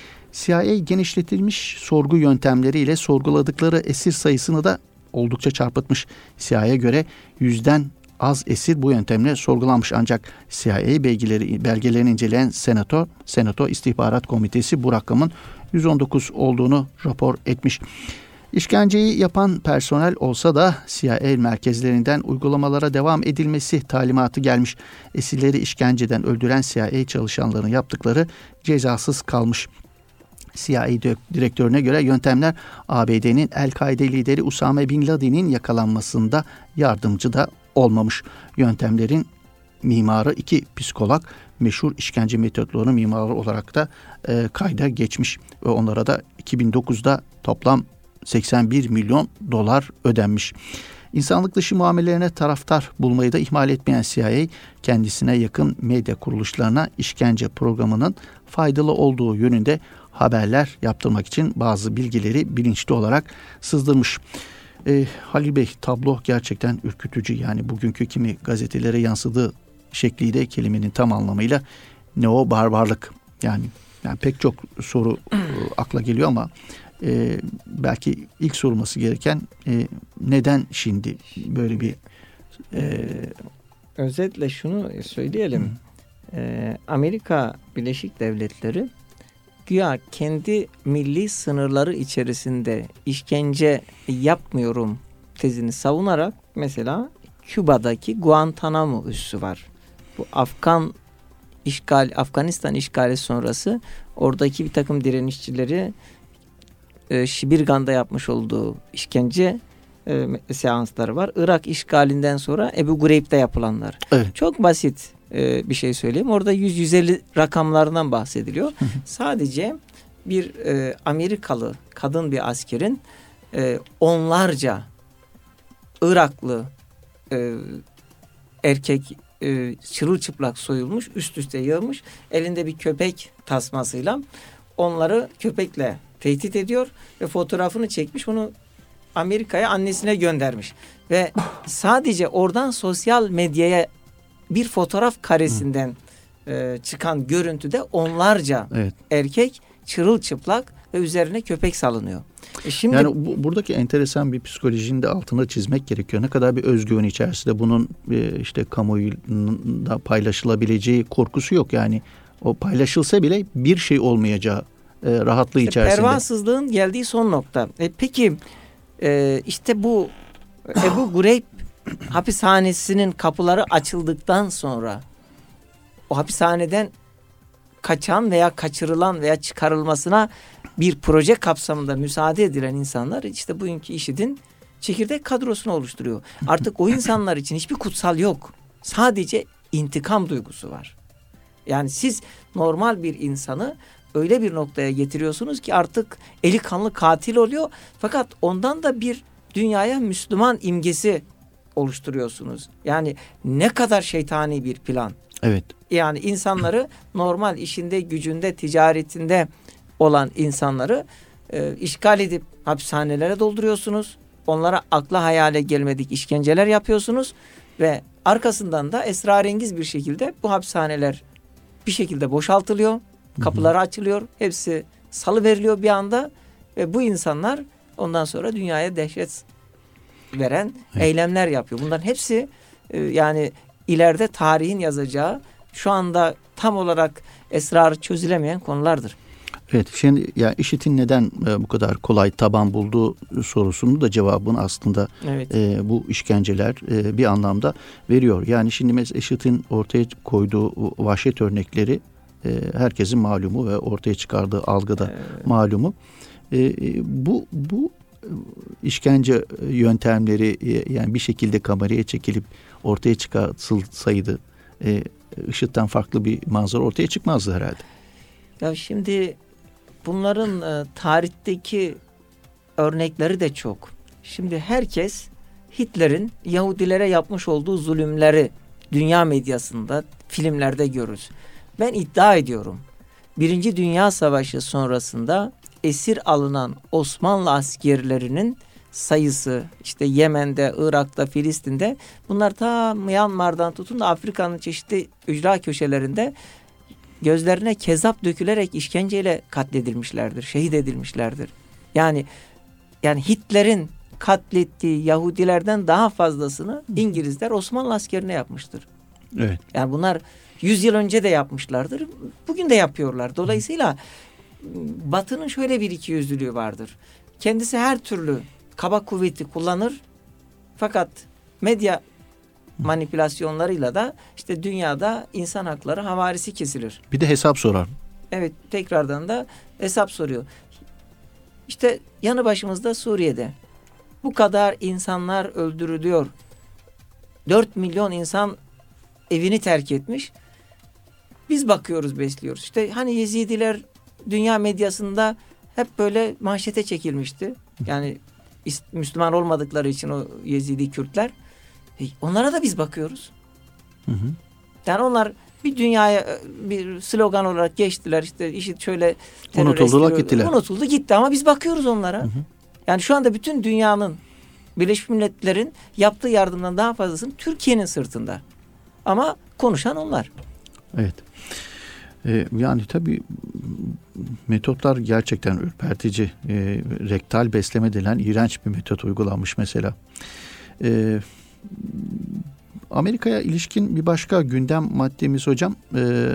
C I A genişletilmiş sorgu yöntemleriyle sorguladıkları esir sayısını da oldukça çarpıtmış. C I A'ya göre yüzden az esir bu yöntemle sorgulanmış, ancak C I A belgeleri, belgelerini inceleyen Senato, Senato İstihbarat Komitesi bu rakamın yüz on dokuz olduğunu rapor etmiş. İşkenceyi yapan personel olsa da C I A merkezlerinden uygulamalara devam edilmesi talimatı gelmiş. Esirleri işkenceden öldüren C I A çalışanlarının yaptıkları cezasız kalmış. C I A direktörüne göre yöntemler A B D'nin El-Kaide lideri Usame Bin Laden'in yakalanmasında yardımcı da olmamış. Yöntemlerin mimarı iki psikolog, meşhur işkence metotlarının mimarı olarak da e, kayda geçmiş ve onlara da iki bin dokuzda toplam seksen bir milyon dolar ödenmiş. İnsanlık dışı muamelelerine taraftar bulmayı da ihmal etmeyen C I A, kendisine yakın medya kuruluşlarına işkence programının faydalı olduğu yönünde haberler yaptırmak için bazı bilgileri bilinçli olarak sızdırmış. E, Halil Bey, tablo gerçekten ürkütücü. Yani bugünkü kimi gazetelere yansıdığı şekliyle kelimenin tam anlamıyla neo barbarlık. Yani, yani pek çok soru e, akla geliyor ama e, belki ilk sorulması gereken e, neden şimdi böyle bir e, özetle şunu söyleyelim. E, Amerika Birleşik Devletleri güya kendi milli sınırları içerisinde işkence yapmıyorum tezini savunarak mesela Küba'daki Guantanamo üssü var. Bu Afgan işgal, Afganistan işgali sonrası oradaki bir takım direnişçileri e, Şibirgan'da yapmış olduğu işkence e, seansları var. Irak işgalinden sonra Ebu Gureyb'de yapılanlar. Evet. Çok basit. e, bir şey söyleyeyim. Orada yüz yüz elli rakamlarından bahsediliyor. Sadece bir e, Amerikalı kadın bir askerin e, onlarca Iraklı e, erkek e, çırılçıplak soyulmuş, üst üste yığılmış, elinde bir köpek tasmasıyla onları köpekle tehdit ediyor ve fotoğrafını çekmiş, bunu Amerika'ya annesine göndermiş ve sadece oradan sosyal medyaya bir fotoğraf karesinden e, çıkan görüntüde onlarca evet. erkek çırılçıplak ve üzerine köpek salınıyor. E şimdi yani bu, buradaki enteresan bir psikolojinin de altına çizmek gerekiyor. Ne kadar bir özgüven içerisinde bunun e, işte kamuoyunda paylaşılabileceği korkusu yok. Yani o paylaşılsa bile bir şey olmayacağı e, rahatlığı işte içerisinde. Pervasızlığın geldiği son nokta. E, peki e, işte bu Ebu Gureyb hapishanesinin kapıları açıldıktan sonra o hapishaneden kaçan veya kaçırılan veya çıkarılmasına bir proje kapsamında müsaade edilen insanlar işte bugünkü IŞİD'in çekirdek kadrosunu oluşturuyor. Artık o insanlar için hiçbir kutsal yok. Sadece intikam duygusu var. Yani siz normal bir insanı öyle bir noktaya getiriyorsunuz ki artık eli kanlı katil oluyor. Fakat ondan da bir dünyaya Müslüman imgesi oluşturuyorsunuz. Yani ne kadar şeytani bir plan. Evet. Yani insanları normal işinde, gücünde, ticaretinde olan insanları e, işgal edip hapishanelere dolduruyorsunuz. Onlara akla hayale gelmedik işkenceler yapıyorsunuz ve arkasından da esrarengiz bir şekilde bu hapishaneler bir şekilde boşaltılıyor. Kapıları açılıyor. Hepsi salıveriliyor bir anda ve bu insanlar ondan sonra dünyaya dehşet veren evet. eylemler yapıyor. Bunların hepsi e, yani ileride tarihin yazacağı, şu anda tam olarak esrarı çözülemeyen konulardır. Evet, şimdi ya IŞİD'in neden e, bu kadar kolay taban bulduğu sorusunun da cevabını aslında evet. e, bu işkenceler e, bir anlamda veriyor. Yani şimdi mesela IŞİD'in ortaya koyduğu vahşet örnekleri e, herkesin malumu ve ortaya çıkardığı algıda evet. malumu. E, bu bu işkence yöntemleri e, yani bir şekilde kameraya çekilip ortaya çıkartılsaydı e, IŞİD'den farklı bir manzara ortaya çıkmazdı herhalde. Ya şimdi bunların e, tarihteki örnekleri de çok. Şimdi herkes Hitler'in Yahudilere yapmış olduğu zulümleri dünya medyasında, filmlerde görürüz. Ben iddia ediyorum. Birinci Dünya Savaşı sonrasında esir alınan Osmanlı askerlerinin sayısı işte Yemen'de, Irak'ta, Filistin'de bunlar ta Myanmar'dan tutun da Afrika'nın çeşitli ücra köşelerinde gözlerine kezap dökülerek işkenceyle katledilmişlerdir, şehit edilmişlerdir. Yani yani Hitler'in katlettiği Yahudilerden daha fazlasını İngilizler Osmanlı askerine yapmıştır. Evet. Yani bunlar yüz yıl önce de yapmışlardır, bugün de yapıyorlar. Dolayısıyla Batı'nın şöyle bir ikiyüzlülüğü vardır. Kendisi her türlü kaba kuvveti kullanır. Fakat medya manipülasyonlarıyla da işte dünyada insan hakları havarisi kesilir. Bir de hesap sorar. Evet, tekrardan da hesap soruyor. İşte yanı başımızda Suriye'de bu kadar insanlar öldürülüyor. dört milyon insan evini terk etmiş. Biz bakıyoruz, besliyoruz. İşte hani Yezidiler dünya medyasında hep böyle manşete çekilmişti. Yani Müslüman olmadıkları için o Yezidi Kürtler. Onlara da biz bakıyoruz. Hı hı. Yani onlar bir dünyaya bir slogan olarak geçtiler. İşte IŞİD şöyle unutuldular gittiler. Unutuldu gitti ama biz bakıyoruz onlara. Hı hı. Yani şu anda bütün dünyanın, Birleşmiş Milletler'in yaptığı yardımdan daha fazlasını Türkiye'nin sırtında. Ama konuşan onlar. Evet. Ee, yani tabii metotlar gerçekten ürpertici. Ee, rektal besleme denilen iğrenç bir metot uygulanmış mesela. Ee, Amerika'ya ilişkin bir başka gündem maddemiz hocam e,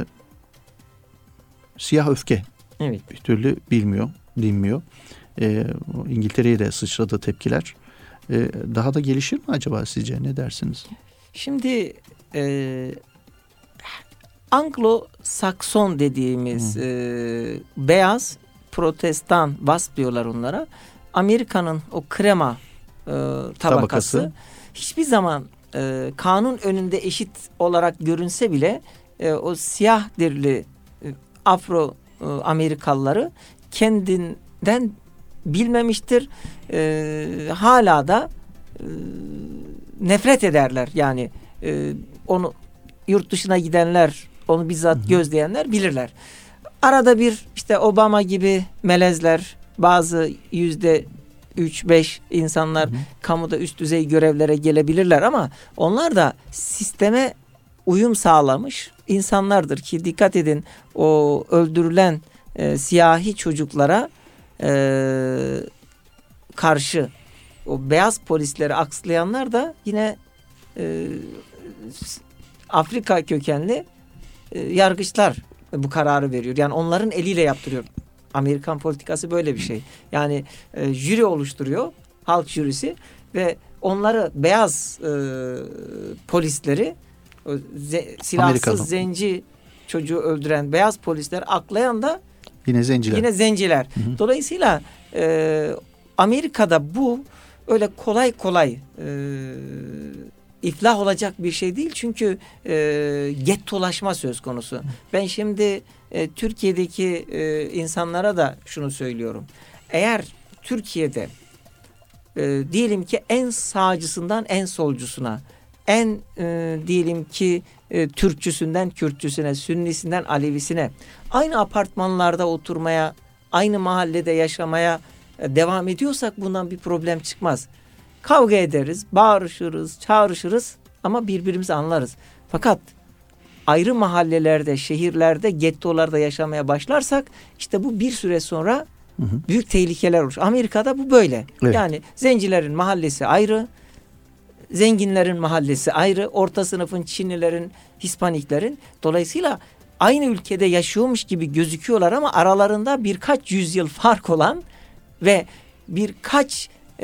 siyah öfke. Evet. Bir türlü bilmiyor, dinmiyor. E, İngiltere'ye de sıçradı tepkiler. E, daha da gelişir mi acaba sizce? Ne dersiniz? Şimdi e, Anglo-Sakson dediğimiz e, beyaz protestan vasp diyorlar onlara. Amerika'nın o krema e, tabakası, tabakası hiçbir zaman e, kanun önünde eşit olarak görünse bile e, o siyah derili e, Afro e, Amerikalıları kendinden bilmemiştir. E, hala da e, nefret ederler. Yani e, onu yurt dışına gidenler, onu bizzat hı hı. gözleyenler bilirler. Arada bir işte Obama gibi melezler, bazı yüzde üç beş insanlar hı hı. kamuda üst düzey görevlere gelebilirler ama onlar da sisteme uyum sağlamış insanlardır ki dikkat edin, o öldürülen e, siyahi çocuklara e, karşı o beyaz polisleri akslayanlar da yine e, Afrika kökenli e, yargıçlar bu kararı veriyor. Yani onların eliyle yaptırıyor. Amerikan politikası böyle bir şey. Yani e, jüri oluşturuyor, halk jürisi ve onları beyaz e, polisleri, o ze, silahsız Amerika'da. Zenci çocuğu öldüren beyaz polisler aklayan da yine zenciler. Yine zenciler. Hı hı. Dolayısıyla e, Amerika'da bu öyle kolay kolay e, iflah olacak bir şey değil. Çünkü e, gettolaşma söz konusu. Ben şimdi e, Türkiye'deki e, insanlara da şunu söylüyorum. Eğer Türkiye'de e, diyelim ki en sağcısından en solcusuna, en e, diyelim ki e, Türkçüsünden Kürtçüsüne, Sünnisinden Alevisine aynı apartmanlarda oturmaya, aynı mahallede yaşamaya e, devam ediyorsak bundan bir problem çıkmaz. Kavga ederiz, bağırışırız, çağrışırız ama birbirimizi anlarız. Fakat ayrı mahallelerde, şehirlerde, gettolarda yaşamaya başlarsak işte bu bir süre sonra hı hı. büyük tehlikeler olur. Amerika'da bu böyle. Evet. Yani zencilerin mahallesi ayrı, zenginlerin mahallesi ayrı, orta sınıfın, Çinlilerin, Hispaniklerin. Dolayısıyla aynı ülkede yaşıyormuş gibi gözüküyorlar ama aralarında birkaç yüzyıl fark olan ve birkaç e,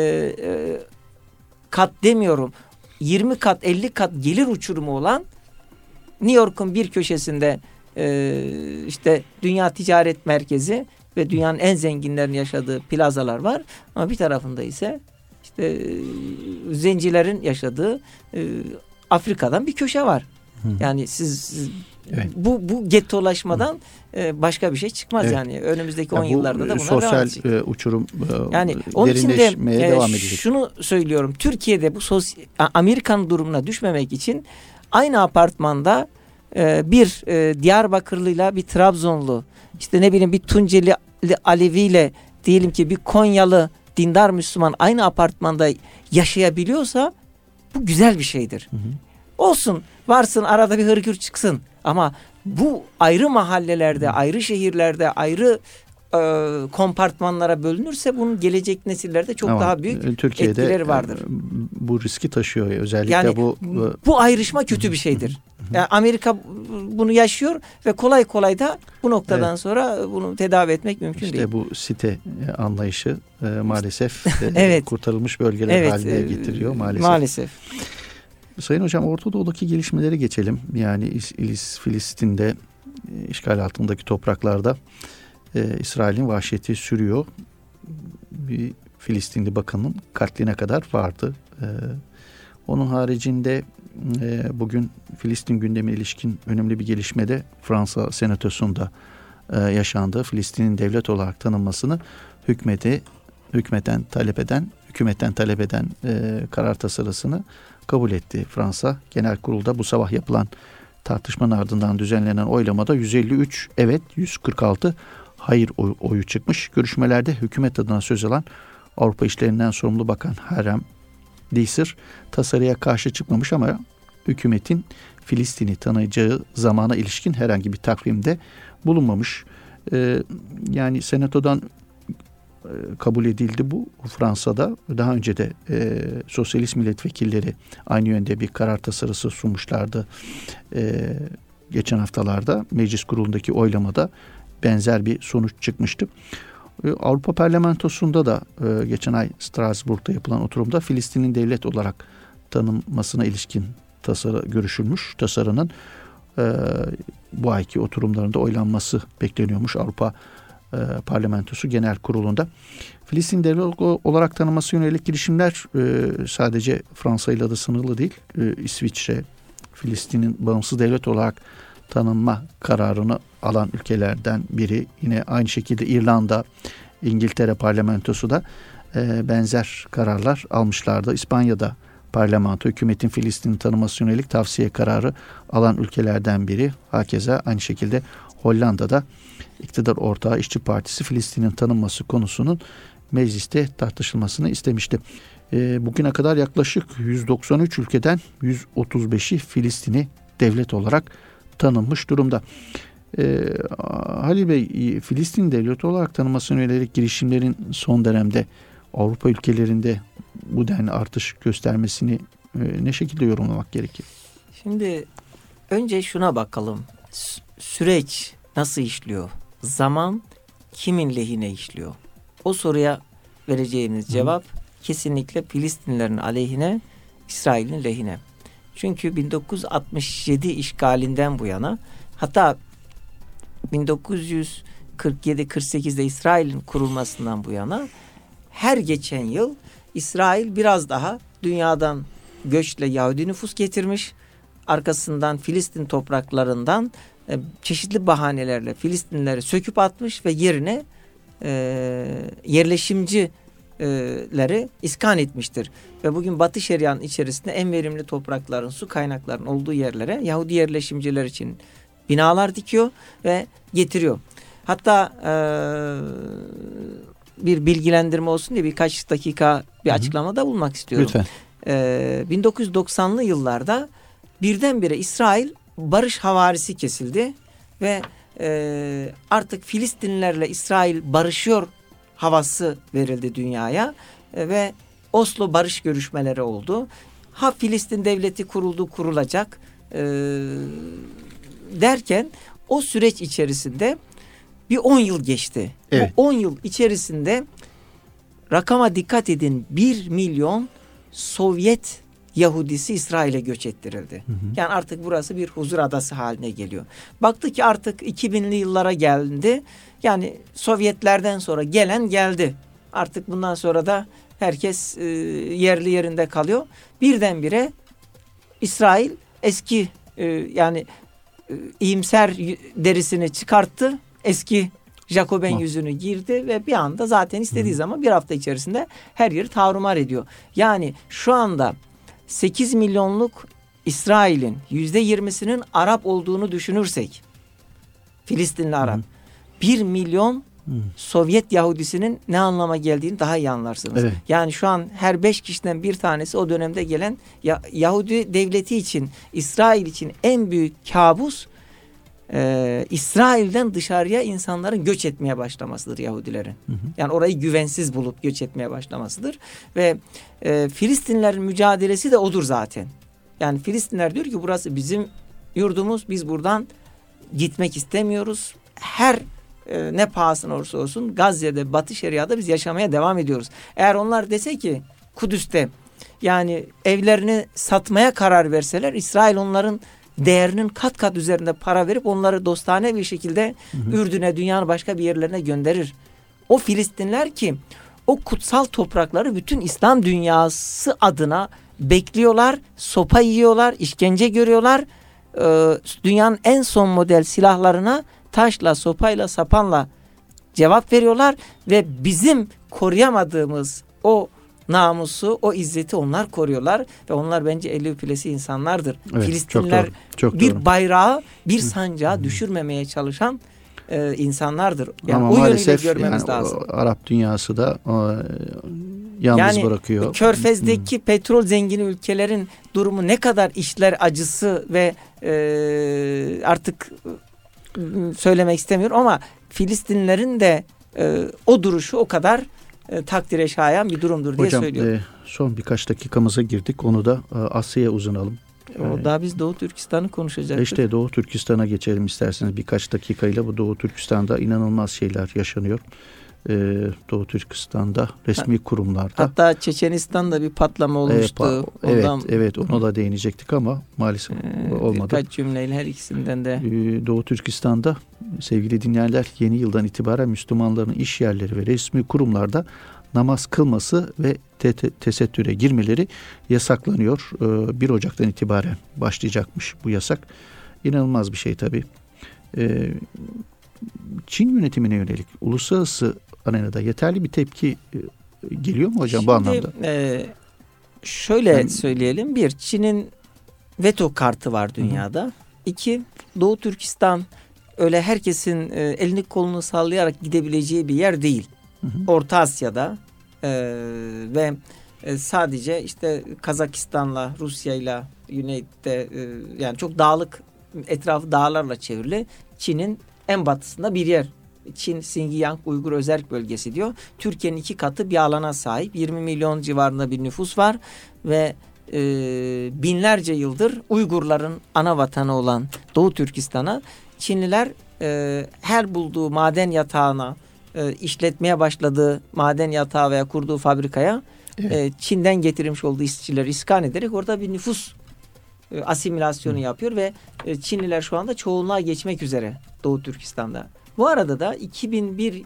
e, kat demiyorum, yirmi kat, elli kat gelir uçurumu olan, New York'un bir köşesinde e, işte Dünya Ticaret Merkezi ve dünyanın en zenginlerin yaşadığı plazalar var. Ama bir tarafında ise işte zencilerin yaşadığı e, Afrika'dan bir köşe var. Hı. Yani siz, siz evet. bu bu gettolaşmadan e, başka bir şey çıkmaz evet. yani. Önümüzdeki on yani yıllarda da buna sosyal devam edecek. E, uçurum e, yani onun için de e, devam edecek. Şunu söylüyorum. Türkiye'de bu sosyal, Amerikan durumuna düşmemek için aynı apartmanda e, bir e, Diyarbakırlıyla bir Trabzonlu, işte ne bileyim bir Tunceli Aleviyle diyelim ki bir Konyalı dindar Müslüman aynı apartmanda yaşayabiliyorsa bu güzel bir şeydir. Hı hı. Olsun, varsın, arada bir hırgür çıksın ama bu ayrı mahallelerde, hı. ayrı şehirlerde, ayrı e, kompartmanlara bölünürse bunun gelecek nesillerde çok ama daha büyük Türkiye'de etkileri vardır. Bu riski taşıyor özellikle yani bu bu ayrışma kötü bir şeydir. Yani Amerika bunu yaşıyor ve kolay kolay da bu noktadan evet. sonra bunu tedavi etmek mümkün işte değil. İşte bu site anlayışı e, maalesef evet. kurtarılmış bölgeler evet. haline getiriyor maalesef. Maalesef. Sayın Hocam, Orta Doğu'daki gelişmeleri geçelim. Yani İlis, Filistin'de işgal altındaki topraklarda e, İsrail'in vahşeti sürüyor. Bir Filistinli bakanın katline kadar vardı. E, onun haricinde e, bugün Filistin gündemine ilişkin önemli bir gelişmede Fransa Senatosu'nda e, yaşandı. Filistin'in devlet olarak tanınmasını hükümete hükmetten talep eden, hükümetten talep eden e, karar tasarısını kabul etti Fransa. Genel Kurul'da bu sabah yapılan tartışmanın ardından düzenlenen oylamada yüz elli üç evet, yüz kırk altı hayır oy, oyu çıkmış. Görüşmelerde hükümet adına söz alan Avrupa İşlerinden sorumlu bakan Harem Dicer tasarıya karşı çıkmamış ama hükümetin Filistin'i tanıyacağı zamana ilişkin herhangi bir takvimde bulunmamış. Ee, yani Senato'dan e, kabul edildi bu Fransa'da. Daha önce de e, sosyalist milletvekilleri aynı yönde bir karar tasarısı sunmuşlardı. E, geçen haftalarda meclis kurulundaki oylamada benzer bir sonuç çıkmıştı. E, Avrupa Parlamentosu'nda da e, geçen ay Strasbourg'da yapılan oturumda Filistin'in devlet olarak tanınmasına ilişkin tasarı görüşülmüş. Tasarının e, bu ayki oturumlarında oylanması bekleniyormuş. Avrupa e, Parlamentosu Genel Kurulu'nda. Filistin devlet olarak tanınması yönelik girişimler e, sadece Fransa ile de sınırlı değil. E, İsviçre, Filistin'in bağımsız devlet olarak tanınma kararını alan ülkelerden biri. Yine aynı şekilde İrlanda, İngiltere parlamentosu da e, benzer kararlar almışlardı. İspanya'da parlamento hükümetin Filistin'i tanıması yönelik tavsiye kararı alan ülkelerden biri. Hakeza aynı şekilde Hollanda'da iktidar ortağı İşçi Partisi Filistin'in tanınması konusunun mecliste tartışılmasını istemişti. E, bugüne kadar yaklaşık yüz doksan üç ülkeden yüz otuz beşi Filistin'i devlet olarak tanınmış durumda. E, Halil Bey, Filistin devleti olarak tanınmasına yönelik girişimlerin son dönemde Avrupa ülkelerinde bu denli artış göstermesini e, ne şekilde yorumlamak gerekir? Şimdi önce şuna bakalım. Sü- süreç nasıl işliyor? Zaman kimin lehine işliyor? O soruya vereceğimiz cevap Hı. kesinlikle Filistinlilerin aleyhine, İsrail'in lehine. Çünkü bin dokuz yüz altmış yedi işgalinden bu yana, hatta bin dokuz yüz kırk yedi kırk sekizde İsrail'in kurulmasından bu yana her geçen yıl İsrail biraz daha dünyadan göçle Yahudi nüfus getirmiş. Arkasından Filistin topraklarından e, çeşitli bahanelerle Filistinlileri söküp atmış ve yerine e, yerleşimcileri iskan etmiştir. Ve bugün Batı Şeria'nın içerisinde en verimli toprakların, su kaynaklarının olduğu yerlere Yahudi yerleşimciler için binalar dikiyor ve getiriyor. Hatta e, bir bilgilendirme olsun diye birkaç dakika bir açıklamada bulunmak istiyorum. Lütfen. E, bin dokuz yüz doksanlı yıllarda birdenbire İsrail barış havarisi kesildi ve e, artık Filistinlilerle İsrail barışıyor havası verildi dünyaya e, ve Oslo barış görüşmeleri oldu. Ha Filistin devleti kuruldu, kurulacak e, derken o süreç içerisinde bir on yıl geçti. Evet. Bu on yıl içerisinde rakama dikkat edin, bir milyon Sovyet Yahudisi İsrail'e göç ettirildi. Hı hı. Yani artık burası bir huzur adası haline geliyor. Baktık ki artık iki binli yıllara geldi. Yani Sovyetlerden sonra gelen geldi. Artık bundan sonra da herkes e, yerli yerinde kalıyor. Birdenbire İsrail eski e, yani e, iyimser derisini çıkarttı. Eski Jacoben ha. yüzünü girdi ve bir anda zaten istediği Hı. zaman bir hafta içerisinde her yeri tarumar ediyor. Yani şu anda sekiz milyonluk İsrail'in yüzde yirmisinin Arap olduğunu düşünürsek, Filistinli Arap, Hı. bir milyon Hı. Sovyet Yahudisinin ne anlama geldiğini daha iyi anlarsınız. Evet. Yani şu an her beş kişiden bir tanesi o dönemde gelen Yahudi devleti için, İsrail için en büyük kabus Ee, İsrail'den dışarıya insanların göç etmeye başlamasıdır Yahudilerin. Hı hı. Yani orayı güvensiz bulup göç etmeye başlamasıdır. Ve e, Filistinlerin mücadelesi de odur zaten. Yani Filistinler diyor ki burası bizim yurdumuz, biz buradan gitmek istemiyoruz. Her e, ne pahasına olursa olsun Gazze'de, Batı Şeria'da biz yaşamaya devam ediyoruz. Eğer onlar dese ki Kudüs'te yani evlerini satmaya karar verseler, İsrail onların değerinin kat kat üzerinde para verip onları dostane bir şekilde hı hı. Ürdün'e, dünyanın başka bir yerlerine gönderir. O Filistinler ki o kutsal toprakları bütün İslam dünyası adına bekliyorlar, sopa yiyorlar, işkence görüyorlar. Ee, dünyanın en son model silahlarına taşla, sopayla, sapanla cevap veriyorlar ve bizim koruyamadığımız o namusu, o izzeti onlar koruyorlar ve onlar bence eli öpülesi insanlardır. Evet, Filistinler çok doğru, çok bir doğru. bayrağı, bir sancağı Hı. düşürmemeye çalışan e, insanlardır. Yani ama o maalesef yönüyle görmemiz yani lazım. Arap dünyası da o, yalnız yani, bırakıyor. Körfez'deki Hı. petrol zengini ülkelerin durumu ne kadar işler acısı ve e, artık söylemek istemiyorum ama Filistinlerin de e, o duruşu o kadar E, takdire şayan bir durumdur diye Hocam, söylüyorum. Hocam e, son birkaç dakikamıza girdik. Onu da e, Asya'ya uzanalım. O daha biz Doğu Türkistan'ı konuşacaktık. İşte Doğu Türkistan'a geçelim isterseniz birkaç dakikayla. Bu Doğu Türkistan'da inanılmaz şeyler yaşanıyor. e, Doğu Türkistan'da resmi kurumlarda. Hatta Çeçenistan'da bir patlama olmuştu. E, pa- evet, Ondan, evet ona da değinecektik ama maalesef e, olmadı. Birkaç cümleyle her ikisinden de. E, Doğu Türkistan'da sevgili dinleyenler yeni yıldan itibaren Müslümanların iş yerleri ve resmi kurumlarda namaz kılması ve te- te- tesettüre girmeleri yasaklanıyor. E, bir Ocak'tan itibaren başlayacakmış bu yasak. İnanılmaz bir şey tabii. E, Çin yönetimine yönelik uluslararası arenada yeterli bir tepki e, geliyor mu hocam? Şimdi, bu anlamda? E, şöyle yani, söyleyelim. Bir, Çin'in veto kartı var dünyada. Hı. İki, Doğu Türkistan öyle herkesin e, elini kolunu sallayarak gidebileceği bir yer değil. Hı hı. Orta Asya'da e, ve e, sadece işte Kazakistan'la, Rusya'yla, Güney'de e, yani çok dağlık, etrafı dağlarla çevrili, Çin'in en batısında bir yer. Çin Xinjiang Uygur Özerk Bölgesi diyor. Türkiye'nin iki katı bir alana sahip. yirmi milyon civarında bir nüfus var ve e, binlerce yıldır Uygurların ana vatanı olan Doğu Türkistan'a Çinliler e, her bulduğu maden yatağına, e, işletmeye başladığı maden yatağı veya kurduğu fabrikaya evet. e, Çin'den getirmiş olduğu işçileri iskan ederek orada bir nüfus e, asimilasyonu Hı. yapıyor ve e, Çinliler şu anda çoğunluğa geçmek üzere Doğu Türkistan'da. Bu arada da iki bin bir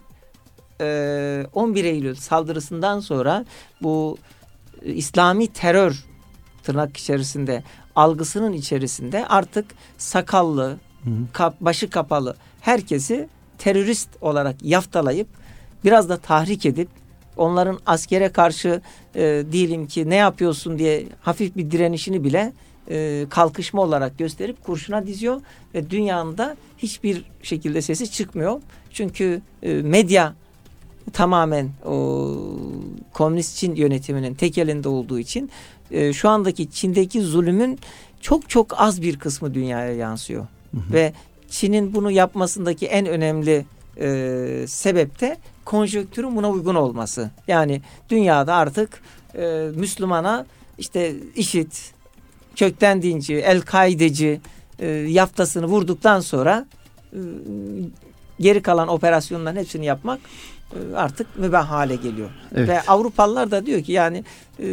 e, on bir Eylül saldırısından sonra bu e, İslami terör tırnak içerisinde algısının içerisinde artık sakallı, Hı. kap, başı kapalı herkesi terörist olarak yaftalayıp biraz da tahrik edip onların askere karşı e, diyelim ki ne yapıyorsun diye hafif bir direnişini bile e, kalkışma olarak gösterip kurşuna diziyor ve dünyanın da hiçbir şekilde sesi çıkmıyor. Çünkü e, medya tamamen o komünist Çin yönetiminin tek elinde olduğu için e, şu andaki Çin'deki zulümün çok çok az bir kısmı dünyaya yansıyor. Hı hı. Ve Çin'in bunu yapmasındaki en önemli e, sebep de konjonktürün buna uygun olması. Yani dünyada artık e, Müslümana işte IŞİD, kökten dinci, El-Kaideci e, yaftasını vurduktan sonra e, geri kalan operasyonların hepsini yapmak e, artık mübah hale geliyor. Evet. Ve Avrupalılar da diyor ki yani e,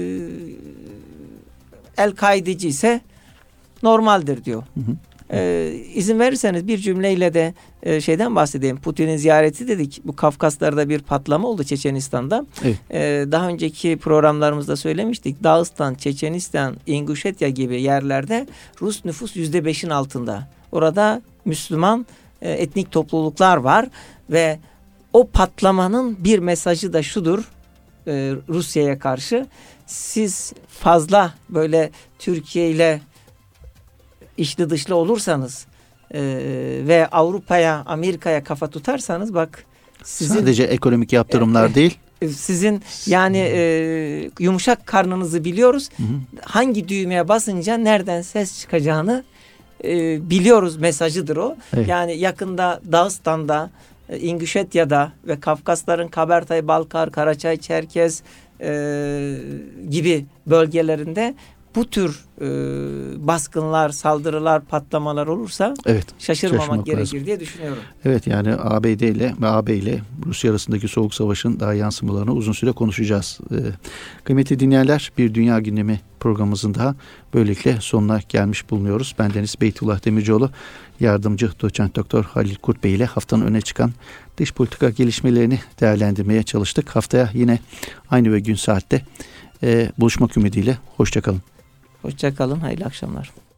El-Kaideci ise normaldir diyor. Hı hı. Ee, izin verirseniz bir cümleyle de e, şeyden bahsedeyim. Putin'in ziyareti dedik. Bu Kafkaslar'da bir patlama oldu Çeçenistan'da. Evet. Ee, daha önceki programlarımızda söylemiştik. Dağıstan, Çeçenistan, İnguşetya gibi yerlerde Rus nüfus yüzde beşin altında. Orada Müslüman e, etnik topluluklar var ve o patlamanın bir mesajı da şudur e, Rusya'ya karşı. Siz fazla böyle Türkiye ile içli dışlı olursanız e, ve Avrupa'ya, Amerika'ya kafa tutarsanız bak sizin sadece ekonomik yaptırımlar e, değil. Sizin yani e, yumuşak karnınızı biliyoruz. Hı hı. Hangi düğmeye basınca nereden ses çıkacağını e, biliyoruz mesajıdır o. Evet. Yani yakında Dağıstan'da, e, İngüşetya'da ve Kafkasların Kabartay, Balkar, Karaçay, Çerkez e, gibi bölgelerinde bu tür e, baskınlar, saldırılar, patlamalar olursa evet, şaşırmamak gerekir lazım diye düşünüyorum. Evet, yani A B D ile ve A B ile Rusya arasındaki soğuk savaşın daha yansımalarını uzun süre konuşacağız. E, kıymetli dinleyenler, bir Dünya Gündemi programımızın daha böylelikle sonuna gelmiş bulunuyoruz. Ben Deniz Beytullah Demircioğlu, yardımcı doçent doktor Halil Kurt Bey ile haftanın öne çıkan dış politika gelişmelerini değerlendirmeye çalıştık. Haftaya yine aynı ve gün saatte e, buluşmak ümidiyle. Hoşça kalın. Hoşça kalın. Hayırlı akşamlar.